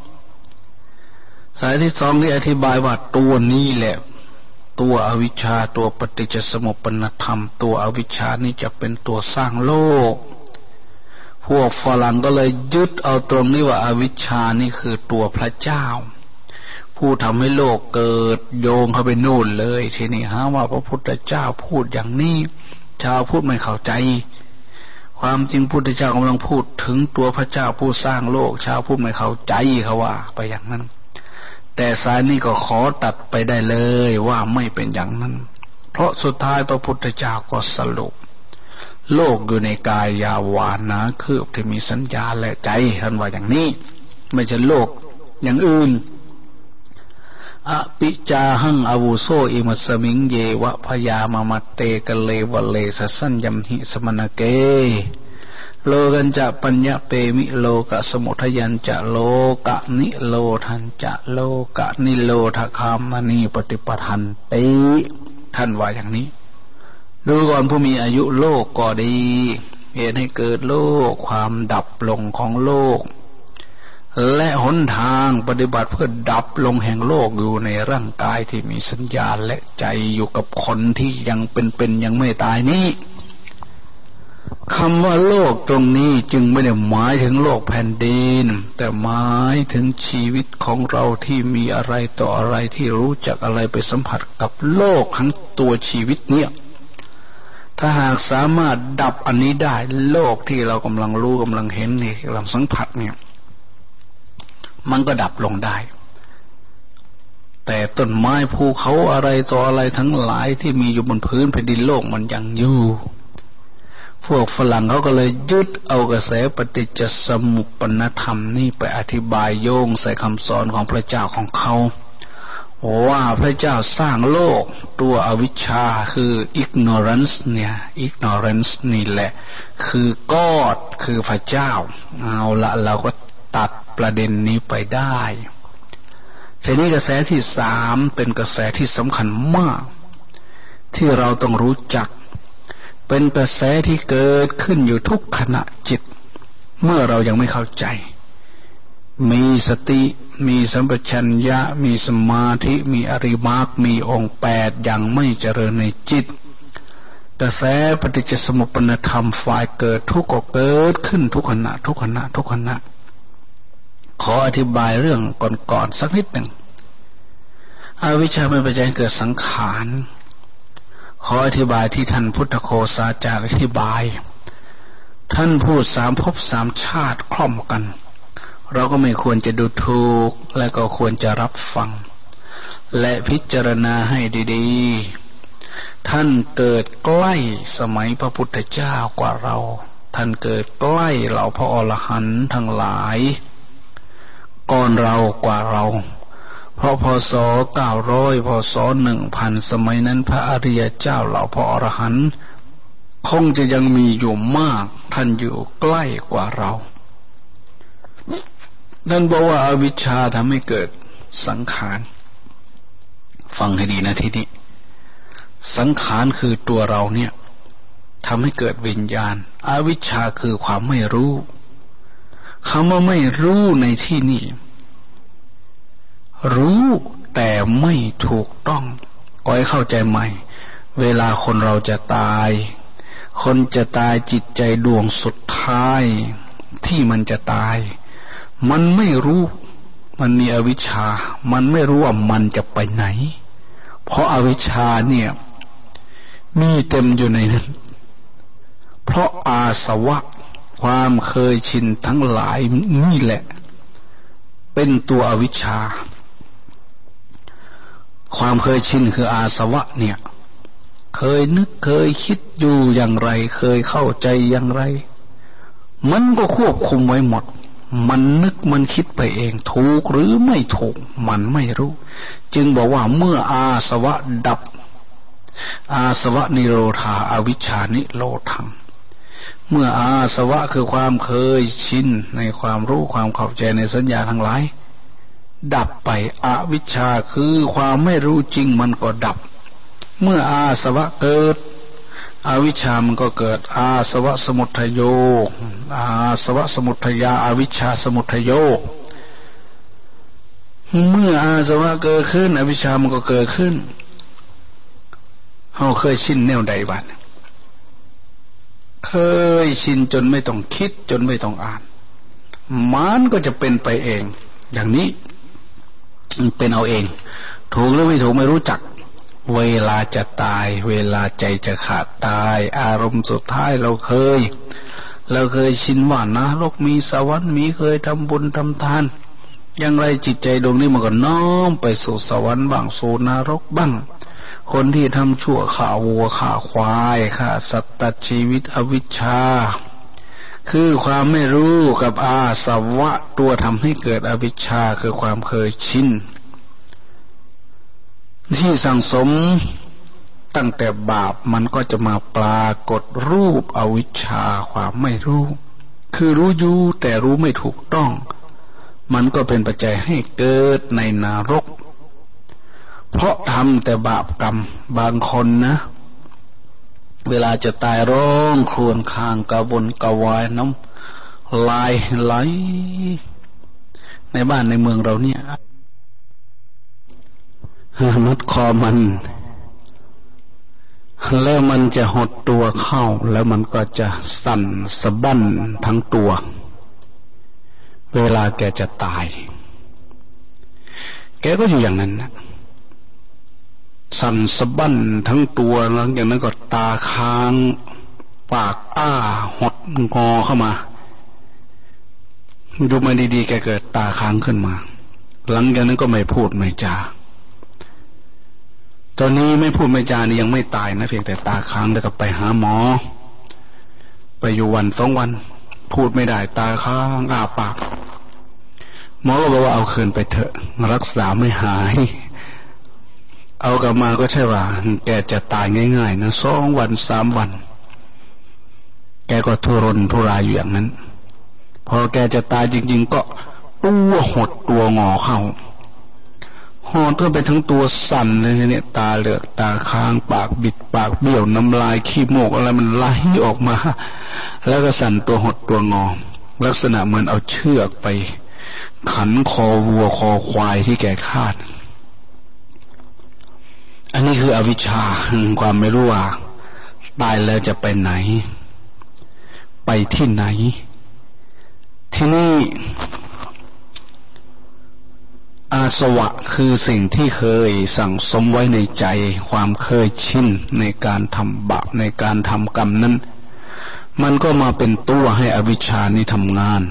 Speaker 2: ที่อธิบายว่าตัวนี้แหละตัวอวิชชาตัวปฏิจจสมุปปนธรรมตัวอวิชชานี่จะเป็นตัวสร้างโลกพวกฝรั่งก็เลยยึดเอาตรงนี้ว่าอวิชชานี่คือตัวพระเจ้าผู้ทำให้โลกเกิดโยงเข้าไปนู่นเลยทีนี้หาว่าพระพุทธเจ้าพูดอย่างนี้ชาวพูดไม่เข้าใจความจริงพุทธเจ้ากำลังพูดถึงตัวพระเจ้าผู้สร้างโลกชาวพูดไม่เข้าใจเขาว่าไปอย่างนั้นแต่สายนี้ก็ขอตัดไปได้เลยว่าไม่เป็นอย่างนั้นเพราะสุดท้ายพระพุทธเจ้าก็สรุปโลกอยู่ในกายยาวานะคืบที่มีสัญญาและใจท่านว่าอย่างนี้ไม่ใช่โลกอย่างอื่นอปิจาหังอวุโสอิมัสมิงเยวะพยามมัตเตกะเลวะเลสสัญญัมหิสมณเกโลกันจะปัญญเปมิโลกะสมุทยัญจะโลกะนิโลทันจะโลกะนิโลทะคามณีปฏิปทันติท่านว่าอย่างนี้ดูก่อนผู้มีอายุโลกก็ดีเหตุให้เกิดโลกความดับลงของโลกและหนทางปฏิบัติเพื่อดับลงแห่งโลกอยู่ในร่างกายที่มีสัญญาและใจอยู่กับคนที่ยังเป็นยังไม่ตายนี้คำว่าโลกตรงนี้จึงไม่ได้หมายถึงโลกแผ่นดินแต่หมายถึงชีวิตของเราที่มีอะไรต่ออะไรที่รู้จักอะไรไปสัมผัสกับโลกทั้งตัวชีวิตเนี่ยถ้าหากสามารถดับอันนี้ได้โลกที่เรากำลังรู้กำลังเห็นนี่กำลังสัมผัสเนี่ยมันก็ดับลงได้แต่ต้นไม้ภูเขาอะไรต่ออะไรทั้งหลายที่มีอยู่บนพื้นแผ่นดินโลกมันยังอยู่พวกฝรั่งเขาก็เลยยึดเอากระแสปฏิจจสมุปปนธรรมนี่ไปอธิบายโยงใส่คำสอนของพระเจ้าของเขาว่าพระเจ้าสร้างโลกตัวอวิชชาคือ ignorance เนี่ย ignorance นี่แหละคือ God คือพระเจ้าเอาละเราก็ตัดประเด็นนี้ไปได้ทีนี้กระแสที่สามเป็นกระแสที่สำคัญมากที่เราต้องรู้จักเป็นกระแสที่เกิดขึ้นอยู่ทุกขณะจิตเมื่อเรายังไม่เข้าใจมีสติมีสัมปชัญญะมีสมาธิมีอริมรรคมีองค์8ยังไม่เจริญในจิตกระแสปฏิจจสมุปปนธรรมฝ่ายเกิดทุกข์ก็เกิดขึ้นทุกขณะขออธิบายเรื่องก่อนสักนิดหนึ่งอวิชชาเป็นปัจจัยให้เกิดสังขารขออธิบายที่ท่านพุทธโฆษาจารย์อธิบายท่านพูด3ภพ3ชาติคล่อมกันเราก็ไม่ควรจะดูถูกและก็ควรจะรับฟังและพิจารณาให้ดีๆท่านเกิดใกล้สมัยพระพุทธเจ้ากว่าเราท่านเกิดใกล้เหล่าพระอรหันต์ทั้งหลายก่อนเรากว่าเราเพราะพศ900พศ1000สมัยนั้นพระอริยเจ้าเหล่าพระอรหันต์คงจะยังมีอยู่มากท่านอยู่ใกล้กว่าเรานั่นบอกว่าอวิชชาทำให้เกิดสังขารฟังให้ดีนะทีนี้สังขารคือตัวเราเนี่ยทำให้เกิดวิญญาณอวิชชาคือความไม่รู้คำว่าไม่รู้ในที่นี้รู้แต่ไม่ถูกต้องขอให้เข้าใจใหม่เวลาคนเราจะตายคนจะตายจิตใจดวงสุดท้ายที่มันจะตายมันไม่รู้มันมีอวิชชามันไม่รู้ว่ามันจะไปไหนเพราะอวิชชาเนี่ยมีเต็มอยู่ในนั้นเพราะอาสวะความเคยชินทั้งหลายนี่แหละเป็นตัวอวิชชาความเคยชินคืออาสวะเนี่ยเคยนึกเคยคิดอยู่อย่างไรเคยเข้าใจอย่างไรมันก็ควบคุมไว้หมดมันนึกมันคิดไปเองถูกหรือไม่ถูกมันไม่รู้จึงบอกว่าเมื่ออาสวะดับอาสวะนิโรธาอวิชชานิโรธังเมื่ออาสวะคือความเคยชินในความรู้ความเข้าใจในสัญญาทั้งหลายดับไปอวิชชาคือความไม่รู้จริงมันก็ดับเมื่ออาสวะเกิดอวิชชามันก็เกิดอาสวะสมุทัยโยอาสวะสมุทัยาอวิชชาสมุทัยโยเมื่ออาสวะเกิดขึ้นอวิชชามันก็เกิดขึ้นเราเคยชินแนวใดบ้างเคยชินจนไม่ต้องคิดจนไม่ต้องอ่านมันก็จะเป็นไปเองอย่างนี้เป็นเอาเองถูกหรือไม่ถูกไม่รู้จักเวลาจะตายเวลาใจจะขาดตายอารมณ์สุดท้ายเราเคยชินว่านรกมีสวรรค์มีเคยทำบุญทำทานอย่างไรจิตใจดวงนี้มันก็น้อมไปสู่สวรรค์บ้างสู่นรกบ้างคนที่ทำชั่วฆ่าวัวฆ่าควายฆ่าสัตว์ตัดชีวิตอวิชชาคือความไม่รู้กับอาสวะตัวทำให้เกิดอวิชชาคือความเคยชินที่สั่งสมตั้งแต่บาปมันก็จะมาปรากฏรูปอวิชชาความไม่รู้คือรู้อยู่แต่รู้ไม่ถูกต้องมันก็เป็นปัจจัยให้เกิดในนรกเพราะทำแต่บาปกรรมบางคนนะเวลาจะตายร้องครวญครางกระวนกระวายน้ำลายไหลในบ้านในเมืองเราเนี่ยมัดคอมันแล้วมันจะหดตัวเข้าแล้วมันก็จะสั่นสะบั้นทั้งตัวเวลาแกจะตายแกก็อยู่อย่างนั้นนะสั่นสะบั้นทั้งตัวแล้วอย่างนั้นก็ตาค้างปากอ้าหดงอเข้ามาดูมาดีๆแกเกิดตาค้างขึ้นมาหลังจากนั้นก็ไม่พูดไม่จาตอนนี้ไม่พูดไม่จานี่ยังไม่ตายนะเพียงแต่ตาค้างแล้วก็ไปหาหมอไปอยู่วัน2 วันพูดไม่ได้ตาค้างอ้าปากหมอก็บอกว่าเอาคืนไปเถอะรักษาไม่หายเอากลับมาก็ใช่ว่าแกจะตายง่ายๆนะ2 วัน3 วันแกก็ทุรนทุรายอยู่อย่างนั้นพอแกจะตายจริงๆก็ตัวหดตัวงอเข้าหดก็ไปทั้งตัวสั่นเลยเนี่ยตาเหลือกตาค้างปากบิดปากเบี้ยวน้ำลายขี้มูกอะไรมันไหลออกมาแล้วก็สั่นตัวหดตัวงอลักษณะเหมือนเอาเชือกไปขันคอวัวคอควายที่แกคาดอันนี้คืออวิชชาความไม่รู้ว่าตายแล้วจะไปไหนไปที่ไหนที่นี่อาสวะคือสิ่งที่เคยสั่งสมไว้ในใจความเคยชินในการทำบาปในการทำกรรมนั้นมันก็มาเป็นตัวให้อวิชชานี้ทำงาน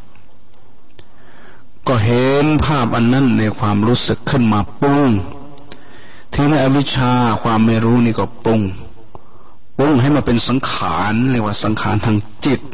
Speaker 2: ก็เห็นภาพอันนั้นในความรู้สึกขึ้นมาปรุงที่ในอวิชชาความไม่รู้นี่ก็ปรุงให้มาเป็นสังขารเรียกว่าสังขารทางจิต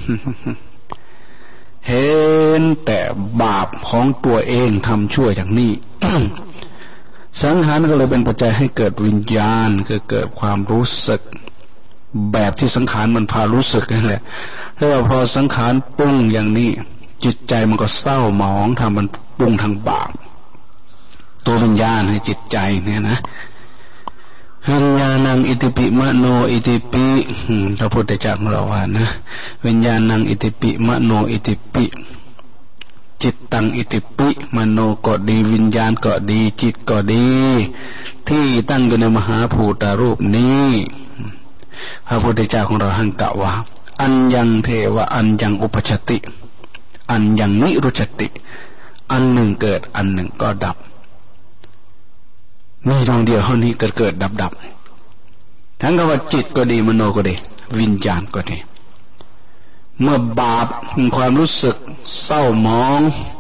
Speaker 2: เห็นแต่บาปของตัวเองทำชั่วอย่างนี้ สังขารก็เลยเป็นปัจจัยให้เกิดวิญญาณคือเกิดความรู้สึกแบบที่สังขารมันพารู้สึกนั่นแหละแล้วพอสังขารปรุงอย่างนี้จิตใจมันก็เศร้าหมองทำมันปรุงทางบาปตัววิญญาณให้จิตใจเนี่ยนะวิญญาณังอิติปิมโนอิติปิพระพุทธเจ้าของเราว่านะวิญญาณังอิติปิมโนอิติปิจิตตังอิติปิมโนก็ดีวิญญาณก็ดีจิตก็ดีที่ตั้งอยู่ในมหาภูตรูปนี้พระพุทธเจ้าของเราท่านกล่าวว่าอัญญังเทวะอัญญังอุปชติอัญญังนิรุชติอันหนึ่งเกิดอันหนึ่งก็ดับมีดวงเดียวเท่านี้เกิดดับทั้งกับว่าจิตก็ดีมโนก็ดีวิญญาณก็ดีเมื่อบาปความรู้สึกเศร้าหมอง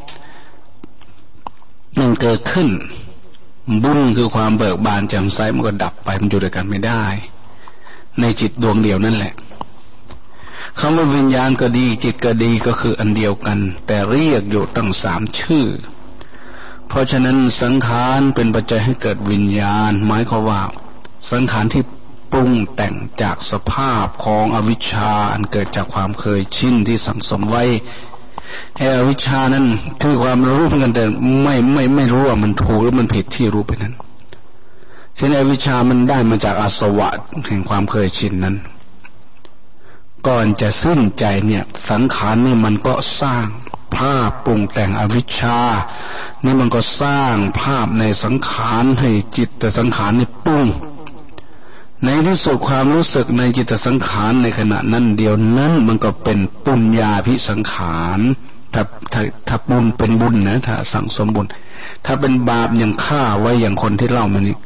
Speaker 2: มันเกิดขึ้นบุญคือความเบิกบานแจ่มใสมันก็ดับไปมันอยู่ด้วยกันไม่ได้ในจิตดวงเดียวนั่นแหละคำว่าวิญญาณก็ดีจิตก็ดีก็คืออันเดียวกันแต่เรียกอยู่ตั้ง3 ชื่อเพราะฉะนั้นสังขารเป็นปัจจัยให้เกิดวิญญาณหมายความว่าสังขารที่ปรุงแต่งจากสภาพของอวิชชาอันเกิดจากความเคยชินที่สั่งสมไว้อวิชชานั้นคือความรู้เหมือนกันแต่ไม่รู้ว่ามันถูกหรือมันผิดที่รู้ไปนั้นเช่นอวิชชามันได้มาจากอาสวะแห่งความเคยชินนั้นก่อนจะสิ้นใจเนี่ยสังขารนี่มันก็สร้างภาพปรุงแต่งอวิชชานี่มันก็สร้างภาพในสังขารให้จิตแต่สังขารนี่ปรุงในที่สุดความรู้สึกในจิตสังขารในขณะนั้นเดียวนั้นมันก็เป็นปุญญาภิสังขารถ้าบุญเป็นบุญนะถ้าสั่งสมบุญถ้าเป็นบาปอย่างฆ่าไว้อย่างคนที่เล่ามานี่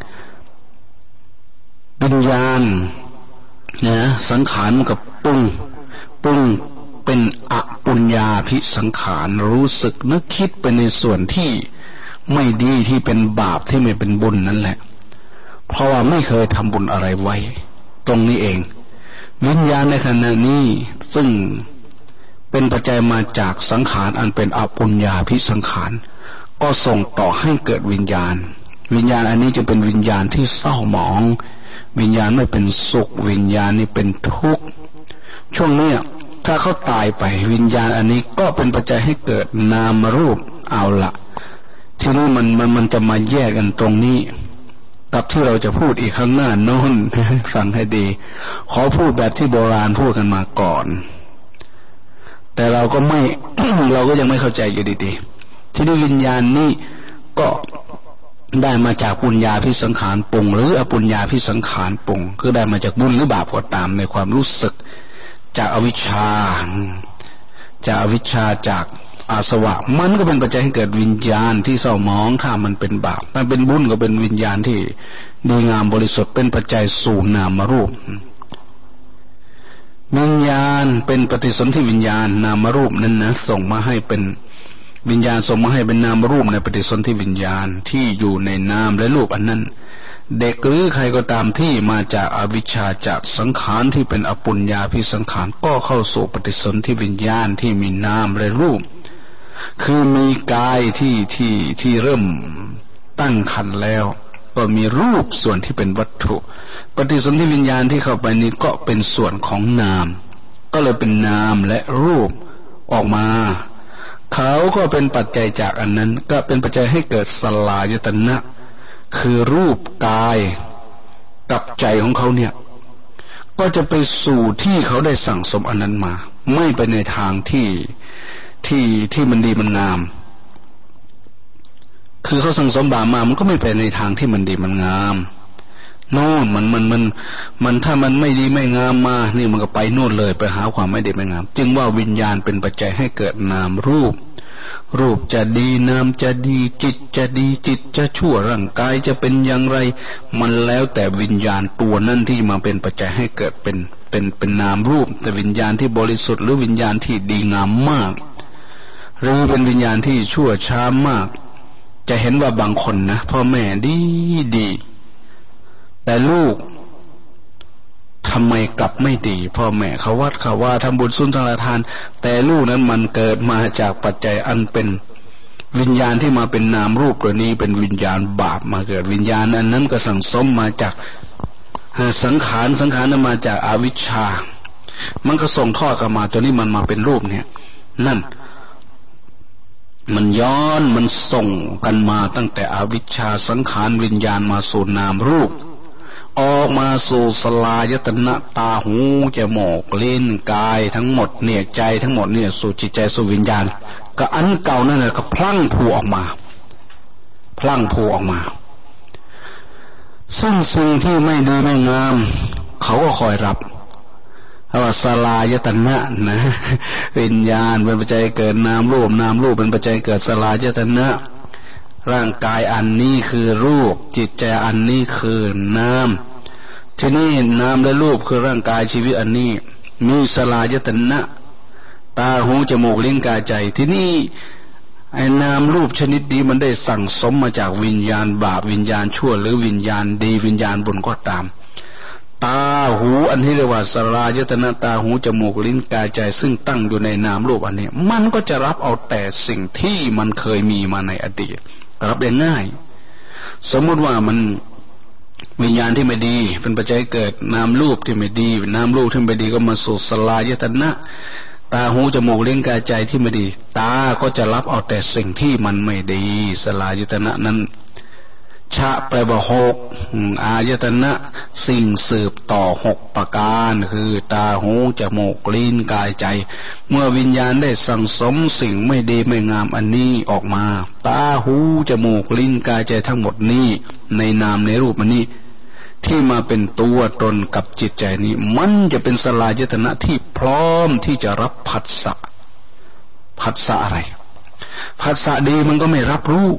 Speaker 2: วิญญาณนะสังขารมันก็ปรุงเป็นอปุญญาภิสังขารรู้สึกนึกคิดไปในส่วนที่ไม่ดีที่เป็นบาปที่ไม่เป็นบุญนั่นแหละเพราะว่าไม่เคยทำบุญอะไรไว้ตรงนี้เองวิญญาณในขณะนี้ซึ่งเป็นปัจจัยมาจากสังขารอันเป็นอปุญญาภิสังขารก็ส่งต่อให้เกิดวิญญาณอันนี้จะเป็นวิญญาณที่เศร้าหมองวิญญาณไม่เป็นสุขวิญญาณนี่เป็นทุกข์ช่วงนี้ถ้าเขาตายไปวิญญาณอันนี้ก็เป็นปัจจัยให้เกิดนามรูปเอาละทีนี้มันจะมาแยกกันตรงนี้กับที่เราจะพูดอีกข้างหน้าโน้นฟังให้ดีขอพูดแบบที่โบราณพูดกันมาก่อนแต่เราก็ไม่ เราก็ยังไม่เข้าใจอยู่ดีๆที่นี่วิญญาณนี้ก็ได้มาจากปุญญาภิสังขารปรุงหรืออปุญญาภิสังขารปรุงคือได้มาจากบุญหรือบาปก็ตามในความรู้สึกจากอวิชชาจากอาสวะมันก็เป็นปัจจัยให้เกิดวิญญาณที่เศร้าหมองถ้ามันเป็นบาปมันเป็นบุญก็เป็นวิญญาณที่ดีงามบริสุทธิ์เป็นปัจจัยสู่นามรูปวิญญาณเป็นปฏิสนธิวิญญาณนามรูปนั้นนะส่งมาให้เป็นวิญญาณส่งมาให้เป็นนามรูปในปฏิสนธิวิญญาณที่อยู่ในนามและรูปอันนั้นเด็กหรือใครก็ตามที่มาจากอวิชชาจากสังขารที่เป็นอปุญญาภิสังขารก็เข้าสู่ปฏิสนธิวิญญาณที่มีนามและรูปคือมีกายที่เริ่มตั้งครรภ์แล้วก็มีรูปส่วนที่เป็นวัตถุปฏิสนธิวิญญาณที่เข้าไปนี้ก็เป็นส่วนของนามก็เลยเป็นนามและรูปออกมาเขาก็เป็นปัจจัยจากอันนั้นก็เป็นปัจจัยให้เกิดสลายตนะคือรูปกายกับใจของเขาเนี่ยก็จะไปสู่ที่เขาได้สั่งสมอันนั้นมาไม่ไปในทางที่มันดีมันงามคือเขาสั่งสมบาปมามันก็ไม่ไปในทางที่มันดีมันงามโน่นมันถ้ามันไม่ดีไม่งามมานี่มันก็ไปโน่นเลยไปหาความไม่ดีไม่งามจึงว่าวิญญาณเป็นปัจจัยให้เกิดนามรูปจะดีนามจะดีจิตจะดีจิตจะชั่วร่างกายจะเป็นอย่างไรมันแล้วแต่วิญญาณตัวนั้นที่มาเป็นปัจจัยให้เกิดเป็นนามรูปแต่วิญญาณที่บริสุทธิ์หรือวิญญาณที่ดีงามมากหรือเป็นวิญญาณที่ชั่วช้ามากจะเห็นว่าบางคนนะพ่อแม่ดีแต่ลูกทำไมกลับไม่ดีพ่อแม่เขาวัดเขาว่าทำบุญสุนทรทานแต่ลูกนั้นมันเกิดมาจากปัจจัยอันเป็นวิญญาณที่มาเป็นนามรูปตัวนี้เป็นวิญญาณบาปมาเกิดวิญญาณอันนั้นก็สั่งสมมาจากสังขารนั้นมาจากอวิชชามันก็ส่งทอดกันมาตัวนี้มันมาเป็นรูปเนี่ยนั่นมันย้อนมันส่งกันมาตั้งแต่อวิชชาสังขารวิญญาณมาสู่นามรูปออกมาสู่สลายตนะตาหูจมูกลิ้นกายทั้งหมดเนี่ยใจทั้งหมดเนี่ยสู่จิตใจสู่วิญญาณก็อันเก่านั่นแหละก็พลั่งพูออกมาซึ่งสิ่งที่ไม่ดีไม่งามเขาก็คอยรับเพราะว่าสลายตนะนะวิญญาณเป็นปัจจัยเกิดนามรูปเป็นปัจจัยเกิดสลายตนะร่างกายอันนี้คือรูปจิตใจอันนี้คือนามทีนี้นามและรูปคือร่างกายชีวิตอันนี้มีสลายตนะตาหูจมูกลิ้นกายใจทีนี้ไอ้นามรูปชนิดนี้มันได้สั่งสมมาจากวิญญาณบาปวิญญาณชั่วหรือวิญญาณดีวิญญาณบุญก็ตามตาหูอันที่เรียกว่าสลายตนะตาหูจมูกลิ้นกายใจซึ่งตั้งอยู่ในนามรูปอันนี้มันก็จะรับเอาแต่สิ่งที่มันเคยมีมาในอดีตรับได้ง่ายสมมติว่ามันวิญญาณที่ไม่ดีเป็นปัจจัยเกิดนามรูปที่ไม่ดีนามรูปที่ไม่ดีก็มาสู่สลายตนะตาหูจมูกลิ้นกายใจที่ไม่ดีตาก็จะรับเอาแต่สิ่งที่มันไม่ดีสลายตนะนั้นชะแปลว่าหกอายตนะสิ่งสืบต่อ6ประการคือตาหูจมูกลิ้นกายใจเมื่อวิญญาณได้สั่งสมสิ่งไม่ดีไม่งามอันนี้ออกมาตาหูจมูกลิ้นกายใจทั้งหมดนี้ในนามในรูปอันนี้ที่มาเป็นตัวตนกับจิตใจนี้มันจะเป็นสลายตนะที่พร้อมที่จะรับผัสสะอะไรผัสสะดีมันก็ไม่รับรู้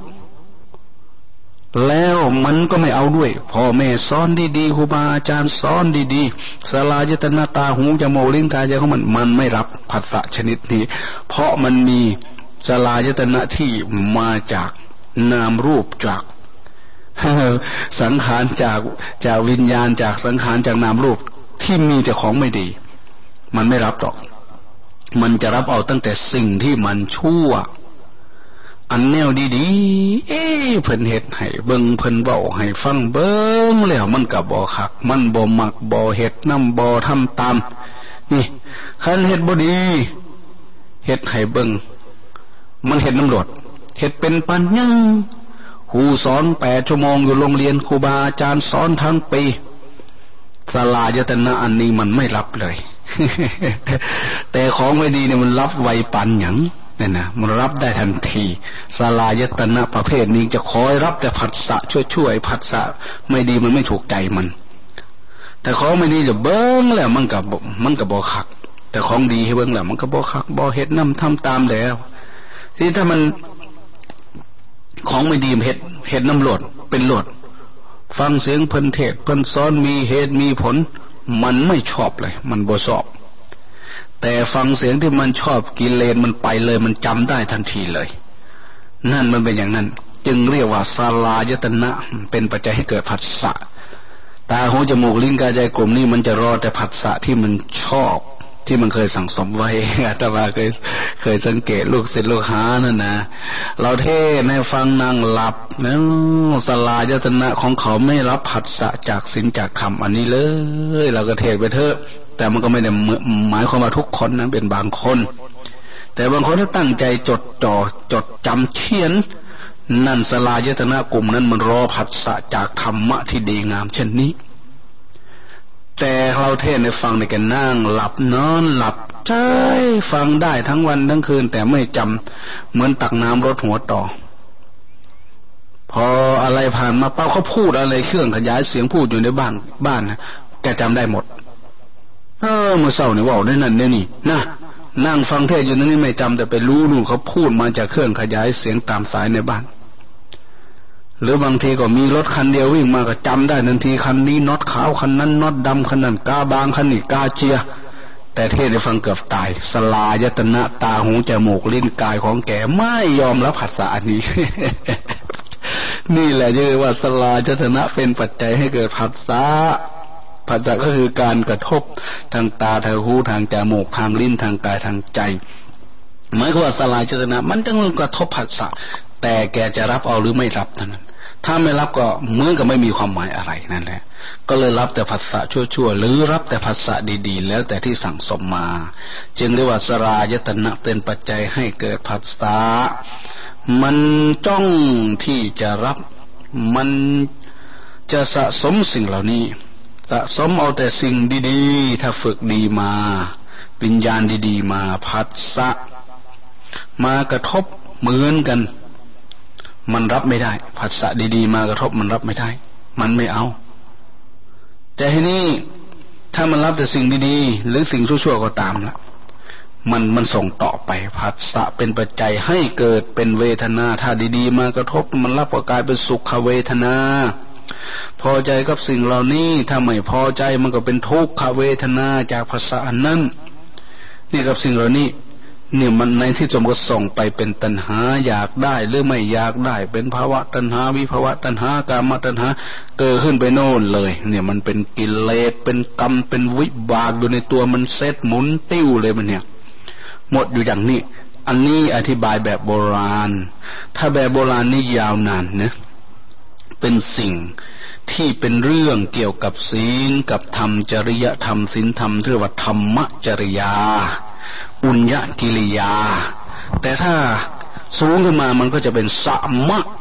Speaker 2: แล้วมันก็ไม่เอาด้วยพ่อแม่สอนดีๆครูบาอาจารย์สอนดีๆสลายตนะตาหูจมูกลิ้นกายใจของมันไม่รับผัสสะชนิดนี้เพราะมันมีสลายตนะที่มาจากนามรูปจากสังขารจากวิญญาณจากสังขารจากนามรูปที่มีแต่ของไม่ดีมันไม่รับหรอกมันจะรับเอาตั้งแต่สิ่งที่มันชั่วอันแนวดีๆเพิ่นเฮ็ดให้เบิ่งเพิ่นเว้าให้ฟังเบิ่งแล้วมันก็บ่คักมันบ่มักบ่เฮ็ดนำบ่ทำตามนี่คันเฮ็ดบ่ดีเฮ็ดให้เบิ่งมันเฮ็ดน้ำรวดเฮ็ดเป็นปัญญาครูสอน8ชั่วโมงอยู่โรงเรียนครูบาอาจารย์สอนทั้งปีสลายตนะอันนี้มันไม่รับเลย แต่ของไม่ดีเนี่ยมันรับไวปันหยังเนี่ยนะมันรับได้ทันทีสลายตนะประเภทนี้จะคอยรับแต่ผัสสะช่วยผัสสะไม่ดีมันไม่ถูกใจมันแต่ของไม่ดีจะเบิ้งแล้วมันก็บ่คักแต่ของดีให้เบิ้งแล้วมันก็บ่คักบ่เฮ็ดนำทำตามแล้วทีถ้ามันของไม่ดีเฮ็ดน้ำโลดเป็นโลดฟังเสียงเพิ่นเทศน์เพิ่นสอนมีเหตุมีผลมันไม่ชอบเลยมันบ่ชอบแต่ฟังเสียงที่มันชอบกิเลสมันไปเลยมันจำได้ทันทีเลยนั่นมันเป็นอย่างนั้นจึงเรียกว่าสลายตนะเป็นปัจจัยให้เกิดผัสสะตาหูจมูกลิ้นกายใจกลุ่มนี้มันจะรอแต่ผัสสะที่มันชอบที่มันเคยสั่งสมไว้อาตมาเคยสังเกตลูกศิษย์ลูกหานั่นนะเราเทศให้ฟังนั่งหลับแล้วสลายตนะของเขาไม่รับผัสสะจากศีลจากธรรมอันนี้เลยเราก็เทศไปเถอะแต่มันก็ไม่ได้หมายความว่าทุกคนนะเป็นบางคนแต่บางคนถ้าตั้งใจจดจ่อจดจำเขียนนั่นสลายตนะกลุ่มนั้นมันรอผัสสะจากธรรมะที่ดีงามเช่นนี้แต่เราเทศในฟังในกันนั่งหลับนอนหลับใช่ฟังได้ทั้งวันทั้งคืนแต่ไม่จำเหมือนตักน้ำรดหัวต่อพออะไรผ่านมาเป้าเขาพูดอะไรเครื่องขยายเสียงพูดอยู่ในบ้านนะแกจำได้หมดเมื่อเช้านี่ว่าได้นั่นได้นี่นะนั่งฟังเทศอยู่นั่นนี่ไม่จำแต่ไปรู้นู่นเขาพูดมาจากเครื่องขยายเสียงตามสายในบ้านหรือบางทีก็มีรถคันเดียววิ่งมาก็จำได้ทันทีคันนี้น็อตขาวคันนั้นน็อตดำคันนั้นกาบางคันนี้กาเจียแต่เทศได้ฟังเกือบตายสลายตนะตาหูจมูกลิ้นกายของแกไม่ยอมรับผัสสะนี้ นี่แหละเรียกว่าสลายตนะเป็นปัจจัยให้เกิดผัสสะผัสสะก็คือการกระทบทางตาทางหูทางจมูกทางลิ้นทางกายทางใจหมายความว่าสลายตนะมันต้องกระทบผัสสะแต่แกจะรับเอาหรือไม่รับเท่านั้นถ้าไม่รับก็เหมือนกับไม่มีความหมายอะไรนั่นแหละก็เลยรับแต่ผัสสะชั่วๆหรือรับแต่ผัสสะดีๆแล้วแต่ที่สั่งสมมาจึงเรียกว่าสลายตนะเป็นปัจจัยให้เกิดผัสสะมันจ้องที่จะรับมันจะสะสมสิ่งเหล่านี้สะสมเอาแต่สิ่งดีๆถ้าฝึกดีมาวิญญาณดีๆมาผัสสะมากระทบเหมือนกันมันรับไม่ได้ผัสสะดีๆมากระทบมันรับไม่ได้มันไม่เอาแต่ทีนี้ถ้ามันรับแต่สิ่งดีๆหรือสิ่งชั่วๆก็ตามละมันส่งต่อไปผัสสะเป็นปัจจัยให้เกิดเป็นเวทนาถ้าดีๆมากระทบมันรับก็กลายเป็นสุขเวทนาพอใจกับสิ่งเหล่านี้ถ้าไม่พอใจมันก็เป็นทุกขเวทนาจากผัสสะนั้นนี่กับสิ่งเหล่านี้เนี่ยมันในที่จมก็ส่งไปเป็นตัณหาอยากได้หรือไม่อยากได้เป็นภาวะตัณหาวิภาวะตัณหากามตัณหาเกิดขึ้นไปโน่นเลยเนี่ยมันเป็นกิเลสเป็นกรรมเป็นวิบากอยู่ในตัวมันเซตหมุนติ้วเลยมันเนี่ยหมดอยู่อย่างนี้อันนี้อธิบายแบบโบราณถ้าแบบโบราณนี่ยาวนานนะเป็นสิ่งที่เป็นเรื่องเกี่ยวกับศีลกับธรรมจริยธรรมศีลธรรมเรียกว่าธรรมจริยาอุญญกิริยาแต่ถ้าสูงขึ้นมามันก็จะเป็นสัมมะ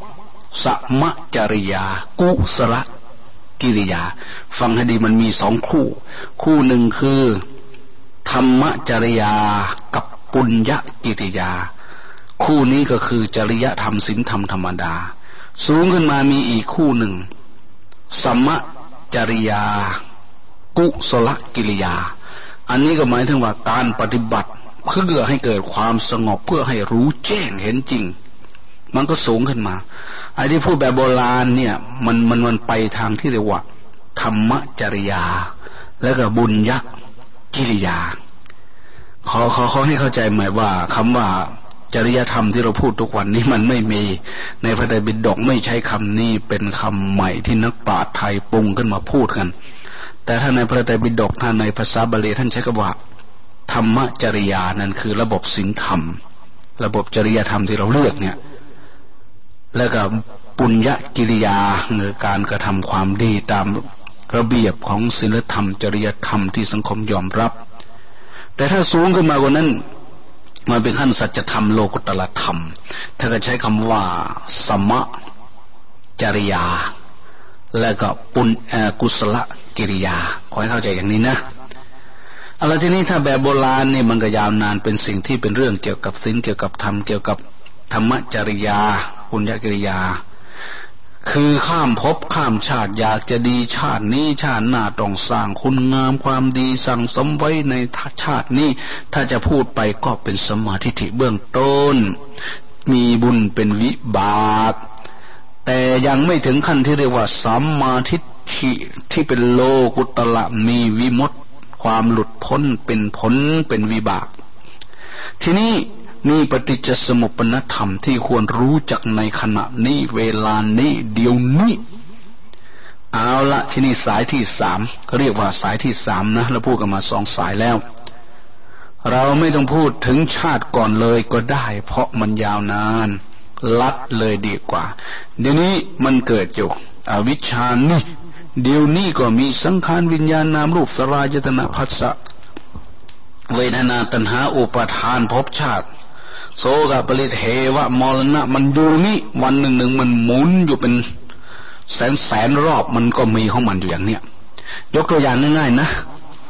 Speaker 2: สัมมจริยากุศลกิริยาฟังให้ดีมันมี2คู่หนึ่งคือธรรมจริยากับปุญญกิริยาคู่นี้ก็คือจริยธรรมศีลธรรมธรรมดาสูงขึ้นมามีอีกคู่หนึ่งสัมมจริยากุศลกิริยาอันนี้ก็หมายถึงว่าการปฏิบัติเพื่อให้เกิดความสงบเพื่อให้รู้แจ้งเห็นจริงมันก็สูงขึ้นมาไอ้ที่พูดแบบโบราณเนี่ยมันไปทางที่เรียกว่าธรรมจริยาแล้วก็บุญญกิริยาเขาให้เข้าใจหมายว่าคำว่าจริยธรรมที่เราพูดทุกวันนี้มันไม่มีในพระไตรปิฎกไม่ใช้คำนี้เป็นคำใหม่ที่นักปราชญ์ไทยปรุงขึ้นมาพูดกันแต่ถ้าในพระไตรปิฎกท่านในภาษาบาลีท่านใช้คำว่าธรรมจริยานั่นคือระบบศีลธรรมระบบจริยธรรมที่เราเลือกเนี่ยแล้วก็ปุญญกิริยาคือการกระทำความดีตามระเบียบของศีลธรรมจริยธรรมที่สังคมยอมรับแต่ถ้าสูงขึ้นมากว่านั้นมันเป็นขั้นสัจธรรมโลกุตตรธรรมถ้าก็ใช้คำว่าสัมมจริยาแล้วก็กุศลกิริยาขอให้เข้าใจอย่างนี้นะอะไรทีนี้ถ้าแบบโบราณนี่มันก็ยาวนานเป็นสิ่งที่เป็นเรื่องเกี่ยวกับศีลเกี่ยวกับธรรมเกี่ยวกับธรรมจริยาปุญญกิริยาคือข้ามภพข้ามชาติอยากจะดีชาตินี้ชาติหน้าต้องสร้างคุณงามความดีสั่งสมไว้ในชาตินี้ถ้าจะพูดไปก็เป็นสัมมาทิฏฐิเบื้องต้นมีบุญเป็นวิบากแต่ยังไม่ถึงขั้นที่เรียกว่าสัมมาทิฏฐิที่เป็นโลกุตระมีวิมุตติความหลุดพ้นเป็นผลเป็นวิบากทีนี้นี่ปฏิจจสมุปปนธรรมที่ควรรู้จักในขณะนี้เวลานี้เดี๋ยวนี้เอาละที่นี่สายที่3เรียกว่าสายที่3นะเราพูดกันมา2สายแล้วเราไม่ต้องพูดถึงชาติก่อนเลยก็ได้เพราะมันยาวนานลัดเลยดีกว่าเดี๋ยวนี้มันเกิดอยู่อวิชชานี่เดี๋ยวนี้ก็มีสังขารวิญญาณนามรูปสลายตนะผัสสะเวทนาตัณหาอุปาทานภพชาติโสกปริเทวะมรณะมันอยู่นี่วันหนึ่งมันหมุนอยู่เป็นแสนรอบมันก็มีของมันอยู่อย่างเนี้ยยกตัวอย่างง่ายๆนะ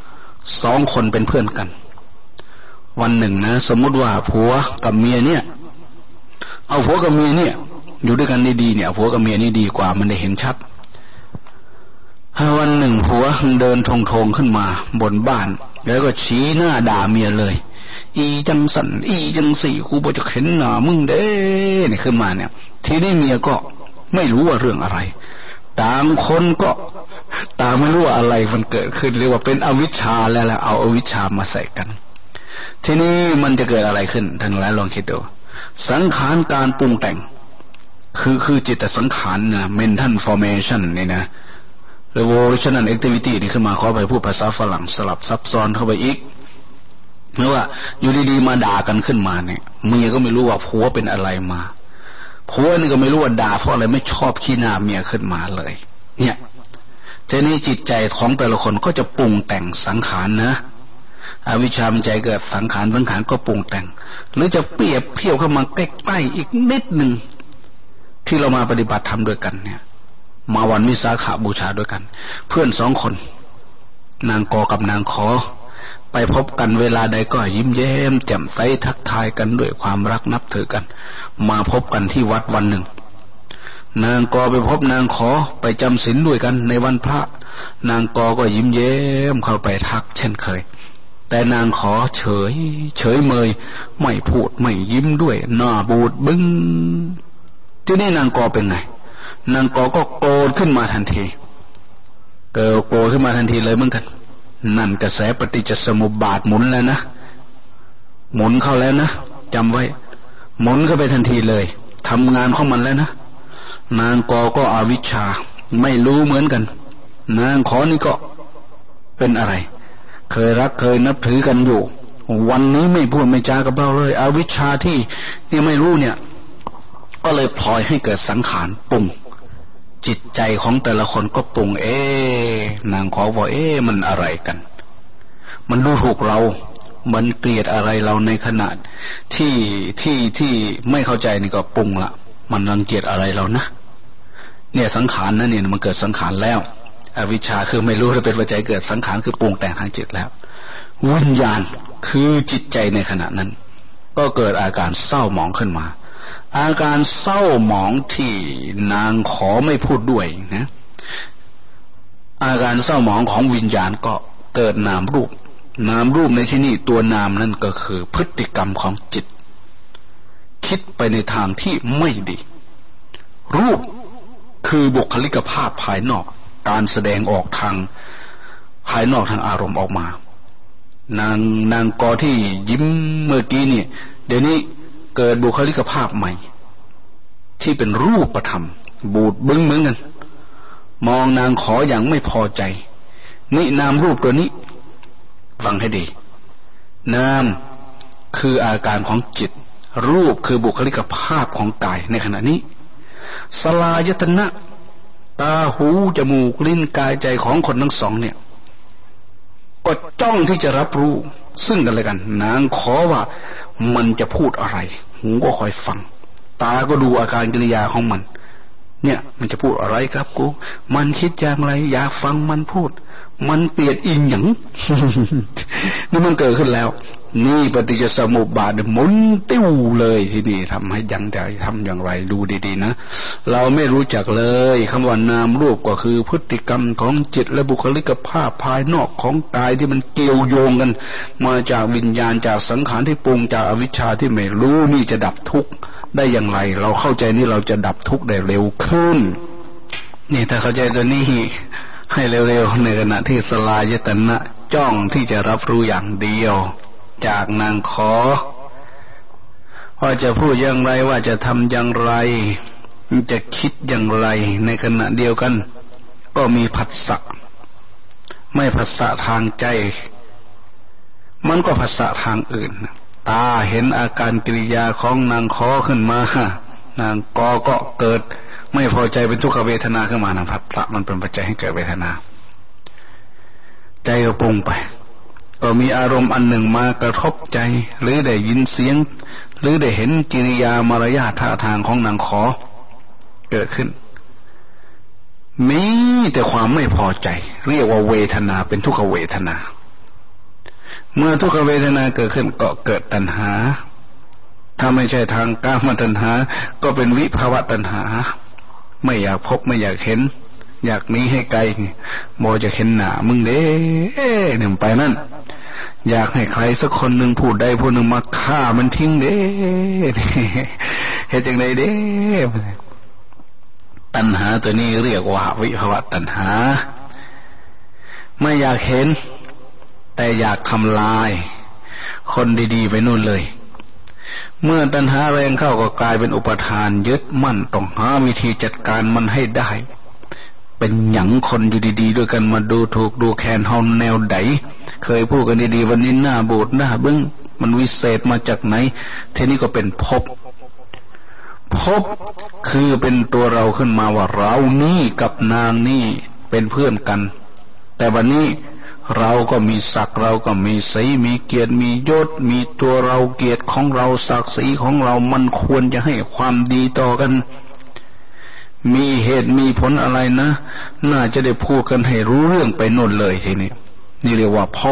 Speaker 2: 2คนเป็นเพื่อนกันวันหนึ่งนะสมมุติว่าผัวกับเมียเนี่ยเอาผัวกับเมียเนี่ยอยู่ด้วยกันดีๆเนี่ยผัวกับเมียนี่ดีกว่ามันได้เห็นชัดวันหนึ่งผัวเดินทงๆขึ้นมาบนบ้านแล้วก็ชี้หน้าด่าเมียเลยอีจังสันอีจังสี่กูบ่จะเห็นหน้ามึงเด้เนี่ยขึ้นมาเนี่ยทีนี้เมียก็ไม่รู้ว่าเรื่องอะไรต่างคนก็ต่างไม่รู้ว่าอะไรมันเกิดขึ้นเรียกว่าเป็นอวิชชาแล้วเอาอวิชชามาใส่กันทีนี้มันจะเกิดอะไรขึ้นท่านหลายลองคิดดูสังขารการปรุงแต่งคือจิตสังขารนะ mental formation นี่นะ revolutionary activity นี่ขึ้นมาขอไปพูดภาษาฝรั่งสลับซับซ้อนเข้าไปอีกหรือว่าอยู่ดีๆมาด่ากันขึ้นมาเนี่ยเมียก็ไม่รู้ว่าผัวเป็นอะไรมาผัวนี่ก็ไม่รู้ว่าด่าเพราะอะไรไม่ชอบขี้หน้าเมียขึ้นมาเลยเนี่ยทีนี้จิตใจของแต่ละคนก็จะปรุงแต่งสังขารนะอวิชชามันใจเกิดสังขารก็ปรุงแต่งหรือจะเปรียบเทียบเข้ามาใกล้ๆอีกนิดหนึ่งที่เรามาปฏิบัติธรรมด้วยกันเนี่ยมาวันวิสาขบูชาด้วยกันเพื่อน2คนนางกอกับนางขอไปพบกันเวลาใดก็ยิ้มแย้มแจ่มใสทักทายกันด้วยความรักนับถือกันมาพบกันที่วัดวันหนึ่งนางกอไปพบนางขอไปจำศีลด้วยกันในวันพระนางกอก็ยิ้มแย้มเข้าไปทักเช่นเคยแต่นางขอเฉยเมยไม่พูดไม่ยิ้มด้วยหน้าบูดบึ้งทีนี้นางกอเป็นไงนางกอก็โกรธขึ้นมาทันทีโกรธขึ้นมาทันทีเลยเหมือนกันนั่นกระแสปฏิจจสมุปบาทหมุนแล้วนะหมุนเข้าแล้วนะจำไว้หมุนเข้าไปทันทีเลยทำงานของมันแล้วนะนางกอก็อวิชชาไม่รู้เหมือนกันนางขอนี่ก็เป็นอะไรเคยรักเคยนับถือกันอยู่วันนี้ไม่พูดไม่จากับเราเลยอวิชชาที่ไม่รู้เนี่ยก็เลยพลอยให้เกิดสังขารปรุงจิตใจของแต่ละคนก็ปรุงนางขอว่ามันอะไรกันมันดูถูกเรามันเกลียดอะไรเราในขณะที่ไม่เข้าใจนี่ก็ปรุงละมันรังเกียจอะไรเรานะเนี่ยสังขารนั่นเนี่ยมันเกิดสังขารแล้วอวิชชาคือไม่รู้จะเป็นปัจจัยเกิดสังขารคือปรุงแต่งทางจิตแล้ววิญญาณคือจิตใจในขณะนั้นก็เกิดอาการเศร้าหมองขึ้นมาอาการเศร้าหมองที่นางขอไม่พูดด้วยนะอาการเศร้าหมองของวิญญาณก็เกิดนามรูปนามรูปในที่นี้ตัวนามนั่นก็คือพฤติกรรมของจิตคิดไปในทางที่ไม่ดีรูปคือบุคลิกภาพภายนอกการแสดงออกทางภายนอกทางอารมณ์ออกมานางกอที่ยิ้มเมื่อกี้เนี่ยเดี๋ยวนี้เกิดบุคลิกภาพใหม่ที่เป็นรูปธรรมบูดบึ้งเหมือนกันมองนางขออย่างไม่พอใจนี่นามรูปตัวนี้ฟังให้ดีนามคืออาการของจิตรูปคือบุคลิกภาพของกายในขณะนี้สลายตนะตาหูจมูกลิ้นกายใจของคนทั้งสองเนี่ยก็จ้องที่จะรับรู้ซึ่งกันและกันนางขอว่ามันจะพูดอะไรหูก็คอยฟังตาก็ดูอาการกิริยาของมันเนี่ยมันจะพูดอะไรครับกูมันคิดอย่างไรอยากฟังมันพูดมันเปลี่ยนอิงหยัง นี่มันเกิดขึ้นแล้วนี่ปฏิจจสมุปบาทหมุนติ้วเลยที่นี่ทำให้ยังจะทำอย่างไรดูดีๆนะเราไม่รู้จักเลยคำว่านามรูปก็คือพฤติกรรมของจิตและบุคลิกภาพภายนอกของกายที่มันเกี่ยวโยงกันมาจากวิญญาณจากสังขารที่ปรุงจากอวิชชาที่ไม่รู้นี่จะดับทุกข์ได้อย่างไรเราเข้าใจนี่เราจะดับทุกข์ได้เร็วขึ้นนี่ถ้าเข้าใจตัวนี้ให้เร็วๆในขณะที่สลายตนะจ้องที่จะรับรู้อย่างเดียวจากนางขอว่าจะพูดอย่างไรว่าจะทำอย่างไรจะคิดอย่างไรในขณะเดียวกันก็มีผัสสะไม่ผัสสะทางใจมันก็ผัสสะทางอื่นตาเห็นอาการกิริยาของนางขอขึ้นมานางกอก็เกิดไม่พอใจเป็นทุกขเวทนาขึ้นมานะผัสสะมันเป็นปัจจัยให้เกิดเวทนาใจก็ปรุงไปก็มีอารมณ์อันหนึ่งมากระทบใจหรือได้ยินเสียงหรือได้เห็นกิริยามารยาทท่าทางของนางขอเกิดขึ้นมีแต่ความไม่พอใจเรียกว่าเวทนาเป็นทุกขเวทนาเมื่อทุกขเวทนาเกิดขึ้นก็เกิดตัณหาถ้าไม่ใช่ทางกามตัณหาก็เป็นวิภวตัณหาไม่อยากพบไม่อยากเห็นอยากหนีให้ไกลบ่จะเห็นหน้ามึงเด้หนึ่งไปนั่นอยากให้ใครสักคนหนึ่งพูดได้พูดหนึ่งมาฆ่ามันทิ้งเด้เฮ็ดจังไดเด้ตัณหาตัวนี้เรียกว่าวิภวตัณหาไม่อยากเห็นแต่อยากทำลายคนดีๆไปนู่นเลยเมื่อตัณหาแรงเข้าก็กลายเป็นอุปทานยึดมั่นต้องหาวิธีจัดการมันให้ได้เป็นหยังคนอยู่ดีๆด้วยกันมาดูถูกดูแคลนเฮาแนวใดเคยพูดกันดีๆวันนี้หน้าบูดหน้าบึ้งมันวิเศษมาจากไหนทีนี้ก็เป็นภพคือเป็นตัวเราขึ้นมาว่าเรานี่กับนางนี่เป็นเพื่อนกันแต่วันนี้เราก็มีศักดิ์เราก็มีสีมีเกียรติมียศมีตัวเราเกียรติของเราศักดิ์ศรีของเรามันควรจะให้ความดีต่อกันมีเหตุมีผลอะไรนะน่าจะได้พูดกันให้รู้เรื่องไปโน่นเลยทีนี้นี่เรียกว่าภพ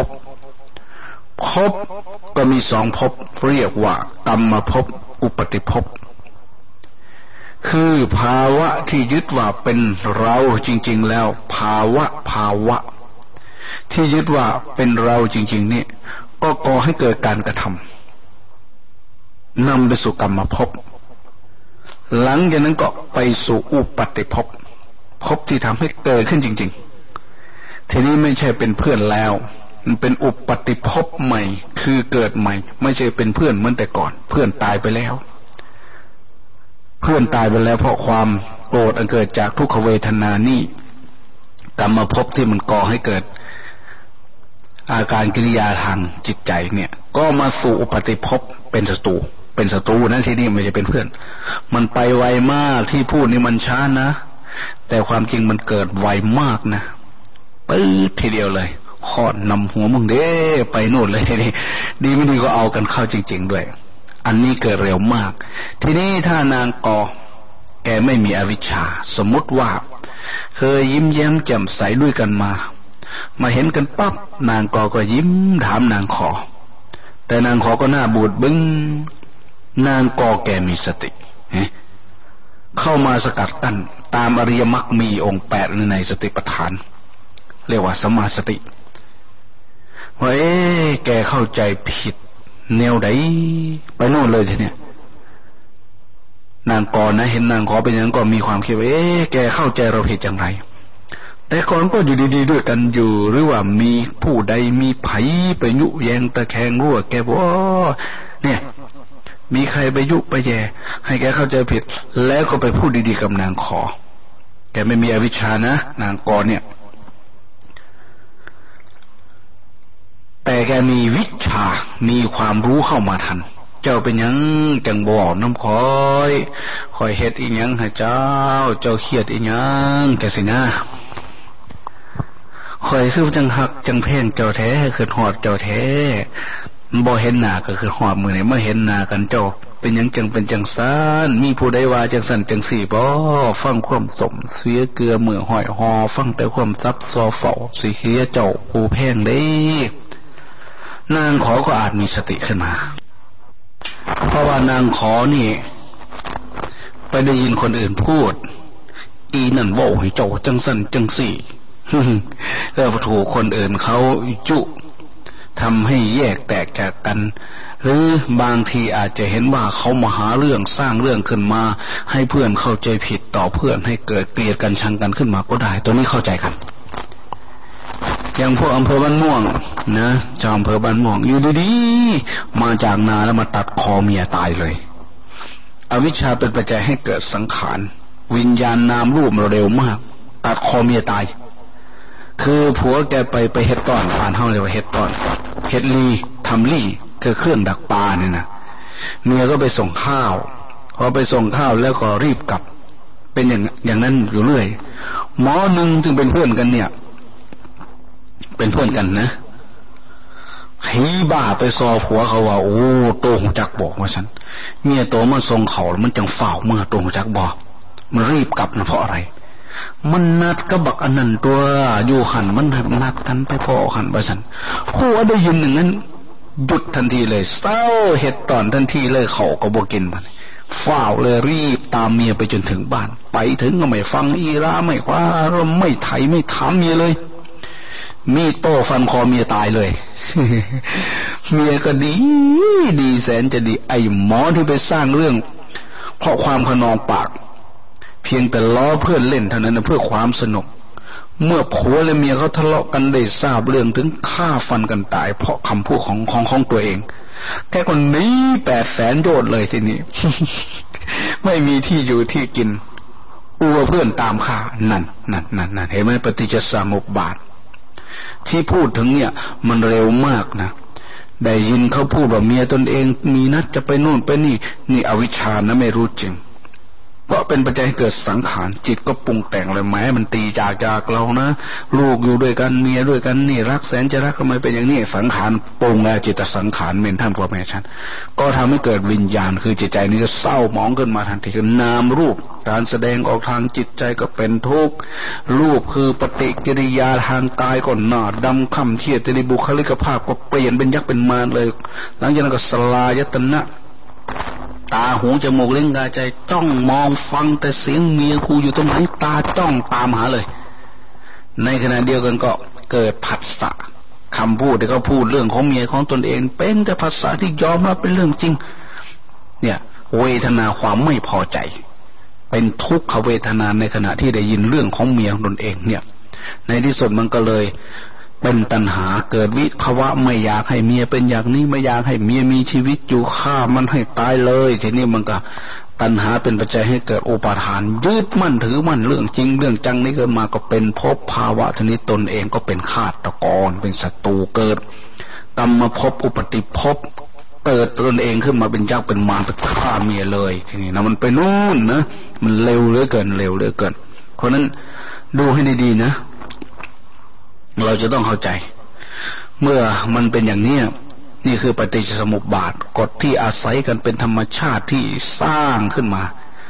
Speaker 2: ก็มีสองภพเรียกว่ากรรมภพอุปติภพคือภาวะที่ยึดว่าเป็นเราจริงๆแล้วภาวะที่ยึดว่าเป็นเราจริงๆนี่ก็ก่อให้เกิดการกระทำนำไปสู่กรรมภพหลังจากนั้นก็ไปสู่อุปาติภพที่ทำให้เกิดขึ้นจริงๆทีนี้ไม่ใช่เป็นเพื่อนแล้วมันเป็นอุปาติภพใหม่คือเกิดใหม่ไม่ใช่เป็นเพื่อนเหมือนแต่ก่อนเพื่อนตายไปแล้วเพราะความโกรธอันเกิดจากทุกขเวทนานี่กรรมภพที่มันก่อให้เกิดอาการกิริยาทางจิตใจเนี่ยก็มาสู่อุปาติภพเป็นศัตรูนะที่นี่ไม่ใช่เป็นเพื่อนมันไปไวมากที่พูดนี่มันช้านะแต่ความจริงมันเกิดไวมากนะปื๊ดทีเดียวเลยขอดนำหัวมึงเด้ไปโน่นเลยนี่ดีไม่ดีก็เอากันเข้าจริงๆด้วยอันนี้เกิดเร็วมากทีนี้ถ้านางกอแกไม่มีอวิชชาสมมติว่าเคยยิ้มแย้มแจ่มใสด้วยกันมาเห็นกันปั๊บนางก็ยิ้มถามนางขอแต่นางขอก็หน้าบูดบึ้งนางกอแกมีสติเข้ามาสกัดกั้นตามอริยมรรคมีองค์8ในสติปัฏฐานเรียกว่าสัมมาสติว่าแกเข้าใจผิดแนวใดไปโน่นเลยทีเนี้ยนางกอนะเห็นนางขอเป็นอย่างนั้นก็มีความคิดว่าแกเข้าใจเราผิดอย่างไรแต่ก่อนก็อยู่ดีๆด้วยกันอยู่หรือว่ามีผู้ใดมีไผไปยุแยงตะแคงรั่วแกบอกเนี่ยมีใครไปยุไปแย่ให้แกเข้าใจผิดแล้วก็ไปพูดดีๆกับนางขอแกไม่มีอวิชชานะนางกอเนี่ยแต่แกมีวิชามีความรู้เข้ามาทันเจ้าเป็นหยังจังบ่น้ำคอยเฮ็ดอีหยังให้เจ้าเครียดอีหยังแกสินะคอยคือจังหักจังแพงเจ้าแท้คือหอดเจ้าแท้บ่เห็นหน้าก็คือหอดมือไหนเมื่อเห็นหน้ากันเจ้าเป็นหยังจังเป็นจังซ่านมีผู้ใดว่าจังสั่นจังสี่บ่ฟังความสมเสียเกลือมือหอยหอฟังแต่ความซับซ้อเฝ้าสิเฮียเจ้าผู้แพงเด้นางขอก็อาจมีสติขึ้นมาเพราะว่านางขอนี่ไปได้ยินคนอื่นพูดอีนั่นโว้ให้เจ้าจังสั่นจังสี่แล้วถูกคนอื่นเขาจุทำให้แยกแตกจากกันหรือบางทีอาจจะเห็นว่าเขามาหาเรื่องสร้างเรื่องขึ้นมาให้เพื่อนเข้าใจผิดต่อเพื่อนให้เกิดเกลียดกันชังกันขึ้นมาก็ได้ตัวนี้เข้าใจกันอย่างพวกอำเภอบ้านม่วงนะชาวอำเภอบ้านม่วงอยู่ดีๆมาจากนาแล้วมาตัดคอเมียตายเลยอวิชชาเป็นปัจจัยให้เกิดสังขารวิญญาณนามรูปเร็วมากตัดคอเมียตายคือผัวแกไปเฮ็ดต้อนผ่านเฮาเรียกว่าเฮ็ดต้อนเฮ็ดลีทำลี่คือเครื่องดักปลาเนี่ยนะเมียก็ไปส่งข้าวพอไปส่งข้าวแล้วก็รีบกลับเป็นอย่างนั้นอยู่เรื่อยหมอหนึ่งจึงเป็นเพื่อนกันเนี่ยเป็นเพื่อนกันนะฮีบ้าไปซอผัวเขาว่าโอ้โตหูจักบอกว่าฉันเมียโตมาส่งเขาแล้วมันจังฝ่าวเมื่อโตหูจักบอกมันรีบกลับนะเพราะอะไรมันนัดกับบักอันนั้นตัวอยู่หันมันนัดกันไปพอหันไปฉันผัวได้ยินอย่างนั้นหยุดทันทีเลยเศร้าเห็ดตอนทันทีเลยเขาก็บ่กินมันฝ่าวเลยรีบตามเมียไปจนถึงบ้านไปถึงก็ไม่ฟังอีราไม่คว้าไม่ไถไม่ถามเมียเลยมีโต้ฟันคอเมียตายเลยเมียก็ดีแสนจะดีไอ้หมอที่ไปสร้างเรื่องเพราะความขนองปากเพียงแต่ล้อเพื่อนเล่นเท่านั้นนะเพื่อความสนุกเมื่อผัวและเมียเขาทะเลาะกันได้ทราบเรื่องถึงฆ่าฟันกันตายเพราะคำพูดของตัวเองแกคนนี้800,000 โยชน์เลยทีนี้ ไม่มีที่อยู่ที่กินอัวเพื่อนตามฆ่านั่นเห็นไหมปฏิจจสมุปบาทที่พูดถึงเนี่ยมันเร็วมากนะได้ยินเขาพูดว่าเมียตนเองมีนัดจะไปนู่นไปนี่อวิชชานะไม่รู้จริงก็เป็นปัจจัยให้เกิดสังขารจิตก็ปรุงแต่งเลยแม้มันตีจากเรานะลูกอยู่ด้วยกันเมียด้วยกันนี่รักแสนจะรักทำไมเป็นอย่างนี้สังขารปรุงแล้วจิตสังขารเมนท่านพระแม่ชันก็ทำให้เกิดวิญญาณคือจิตใจนี้ก็เศร้าหมองขึ้นมาทันทีคือนามรูปการแสดงออกทางจิตใจก็เป็นทุกข์รูปคือปฏิกิริยาทางกายก็หน้าดำค่ำเครียดในบุคลิกภาพก็เปลี่ยนเป็นยักษ์เป็นมารเลยหลังจากนั้นก็สลายตนะตาหูจมูกลิ้นกายใจจ้องมองฟังแต่เสียงเมียกูอยู่ตรงไหนตาจ้องตามหาเลยในขณะเดียวกันก็เกิดผัสสะคำพูดที่เขาพูดเรื่องของเมียของตนเองเป็นแต่ผัสสะที่ยอมรับเป็นเรื่องจริงเนี่ยเวทนาความไม่พอใจเป็นทุกขเวทนาในขณะที่ได้ยินเรื่องของเมียของตนเองเนี่ยในที่สุดมันก็เลยเป็นตัณหาเกิดวิภวะไม่อยากให้เมียเป็นอย่างนี้ไม่อยากให้เมียมีชีวิตอยู่ฆ่ามันให้ตายเลยทีนี้มันก็ตัณหาเป็นปัจจัยให้เกิดอุปาทานยึดมั่นถือมั่นเรื่องจริงเรื่องจังนี้เกิดมาก็เป็นภพภาวะทีนี้ตนเองก็เป็นฆาตกรเป็นศัตรูเกิดกรรมภพอุปติภพเกิดตนเองขึ้นมาเป็นยักษ์เป็นมารไปฆ่าเมียเลยทีนี้นะมันไปนู่นนะมันเร็วเหลือเกินเพราะนั้นดูให้ดีๆนะเราจะต้องเข้าใจเมื่อมันเป็นอย่างนี้นี่คือปฏิจจสมุปบาทกฎที่อาศัยกันเป็นธรรมชาติที่สร้างขึ้นมา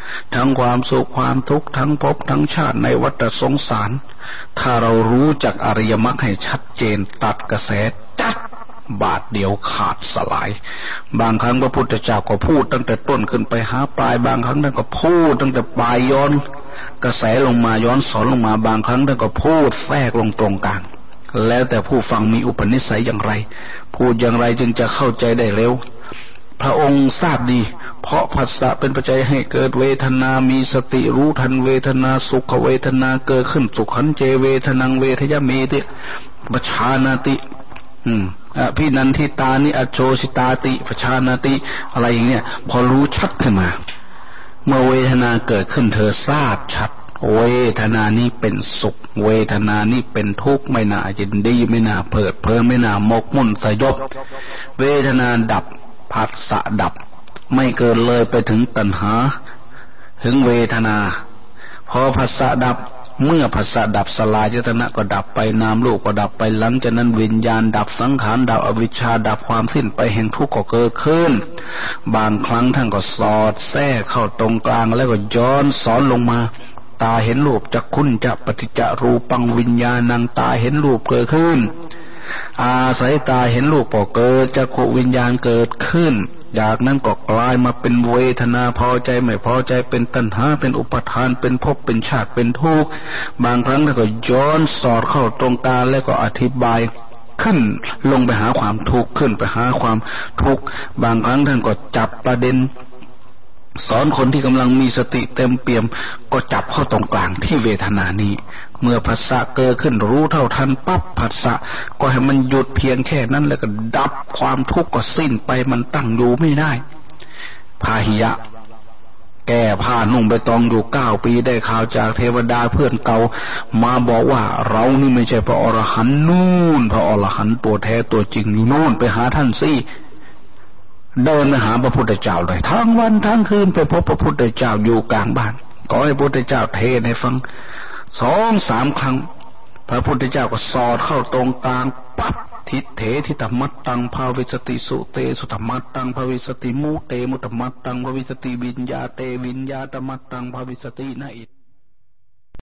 Speaker 2: ทั้งความสุขความทุกข์ทั้งภพทั้งชาติในวัฏสงสารถ้าเรารู้จักอริยมรรคให้ชัดเจนตัดกระแสจัดบาทเดียวขาดสลายบางครั้งพระพุทธเจ้าก็พูดตั้งแต่ต้นขึ้นไปหาปลายบางครั้งท่านก็พูดตั้งแต่ปลายย้อนกระแสลงมาย้อนสอนลงมาบางครั้งท่านก็พูดแทรกลงตรงกลางแล้วแต่ผู้ฟังมีอุปนิสัยอย่างไรพูดอย่างไรจึงจะเข้าใจได้เร็วพระองค์ทราบดีเพราะผัสสะเป็นปัจจัยให้เกิดเวทนามีสติรู้ทันเวทนาสุขเวทนาเกิดขึ้นสุขันเจเวทนังเวทยเมติปชานาติพี่นันทิตานิอโชสิตาติปชานาติอะไรอย่างเงี้ยพอรู้ชัดขึ้นมาเมื่อเวทนาเกิดขึ้นเธอทราบชัดเวทนานี้เป็นสุขเวทนานี้เป็นทุกข์ไม่น่ายินดีไม่น่าเพลิดเพลินไม่น่ามกมุ่นสยบเวทนาดับผัสสะดับไม่เกินเลยไปถึงตัณหาถึงเวทนาพอผัสสะดับเมื่อผัสสะดับสลายเจตนะก็ดับไปนามรูปก็ดับไปหลังจากนั้นวิญญาณดับสังขารดับอวิชชาดับความสิ้นไปแห่งทุกข์ก็เกิดขึ้นบางครั้งท่านก็สอดแทรกเข้าตรงกลางแล้วก็ย้อนสอนลงมาตาเห็นรูปจักขุนจะปฏิจจรูปังวิญญาณังตาเห็นรูปเกิดขึ้นอาศัยตาเห็นรูปก็เกิดจักขุวิญญาณเกิดขึ้นจากนั้นก็กลายมาเป็นเวทนาพอใจไม่พอใจเป็นตัณหาเป็นอุปทานเป็นภพเป็นชาติเป็นทุกข์บางครั้งท่านก็ย้อนสอดเข้าตรงกลางแล้วก็อธิบายขึ้นลงไปหาความทุกข์ขึ้นไปหาความทุกข์บางครั้งท่านก็จับประเด็นสอนคนที่กำลังมีสติเต็มเปี่ยมก็จับเข้าตรงกลางที่เวทนานี้เมื่อผัสสะเกิดขึ้นรู้เท่าทันปั๊บผัสสะก็ให้มันหยุดเพียงแค่นั้นแล้วก็ดับความทุกข์ก็สิ้นไปมันตั้งอยู่ไม่ได้พาหิยะแก้ผ้านุ่งใบตองอยู่9 ปีได้ข่าวจากเทวดาเพื่อนเก่ามาบอกว่าเรานี่ไม่ใช่พระอรหันต์นู่นพระอรหันต์ตัวแท้ตัวจริงอยู่นู่นไปหาท่านสิเดินไปหาพระพุทธเจ้าเลยทั้งวันทั้งคืนไปพบพระพุทธเจ้าอยู่กลางบ้านขอให้พระพุทธเจ้าเทศน์ให้ฟัง2-3 ครั้งพระพุทธเจ้าก็สอดเข้าตรงกลางปั๊บทิเถทิตมัตตังภาวิสติสุเตสุตมัตตังภาวิสติมุเตมุตมัตตังภาวิสติวิญญาเตวิญญาตมัตตังภาวิสตินะอิ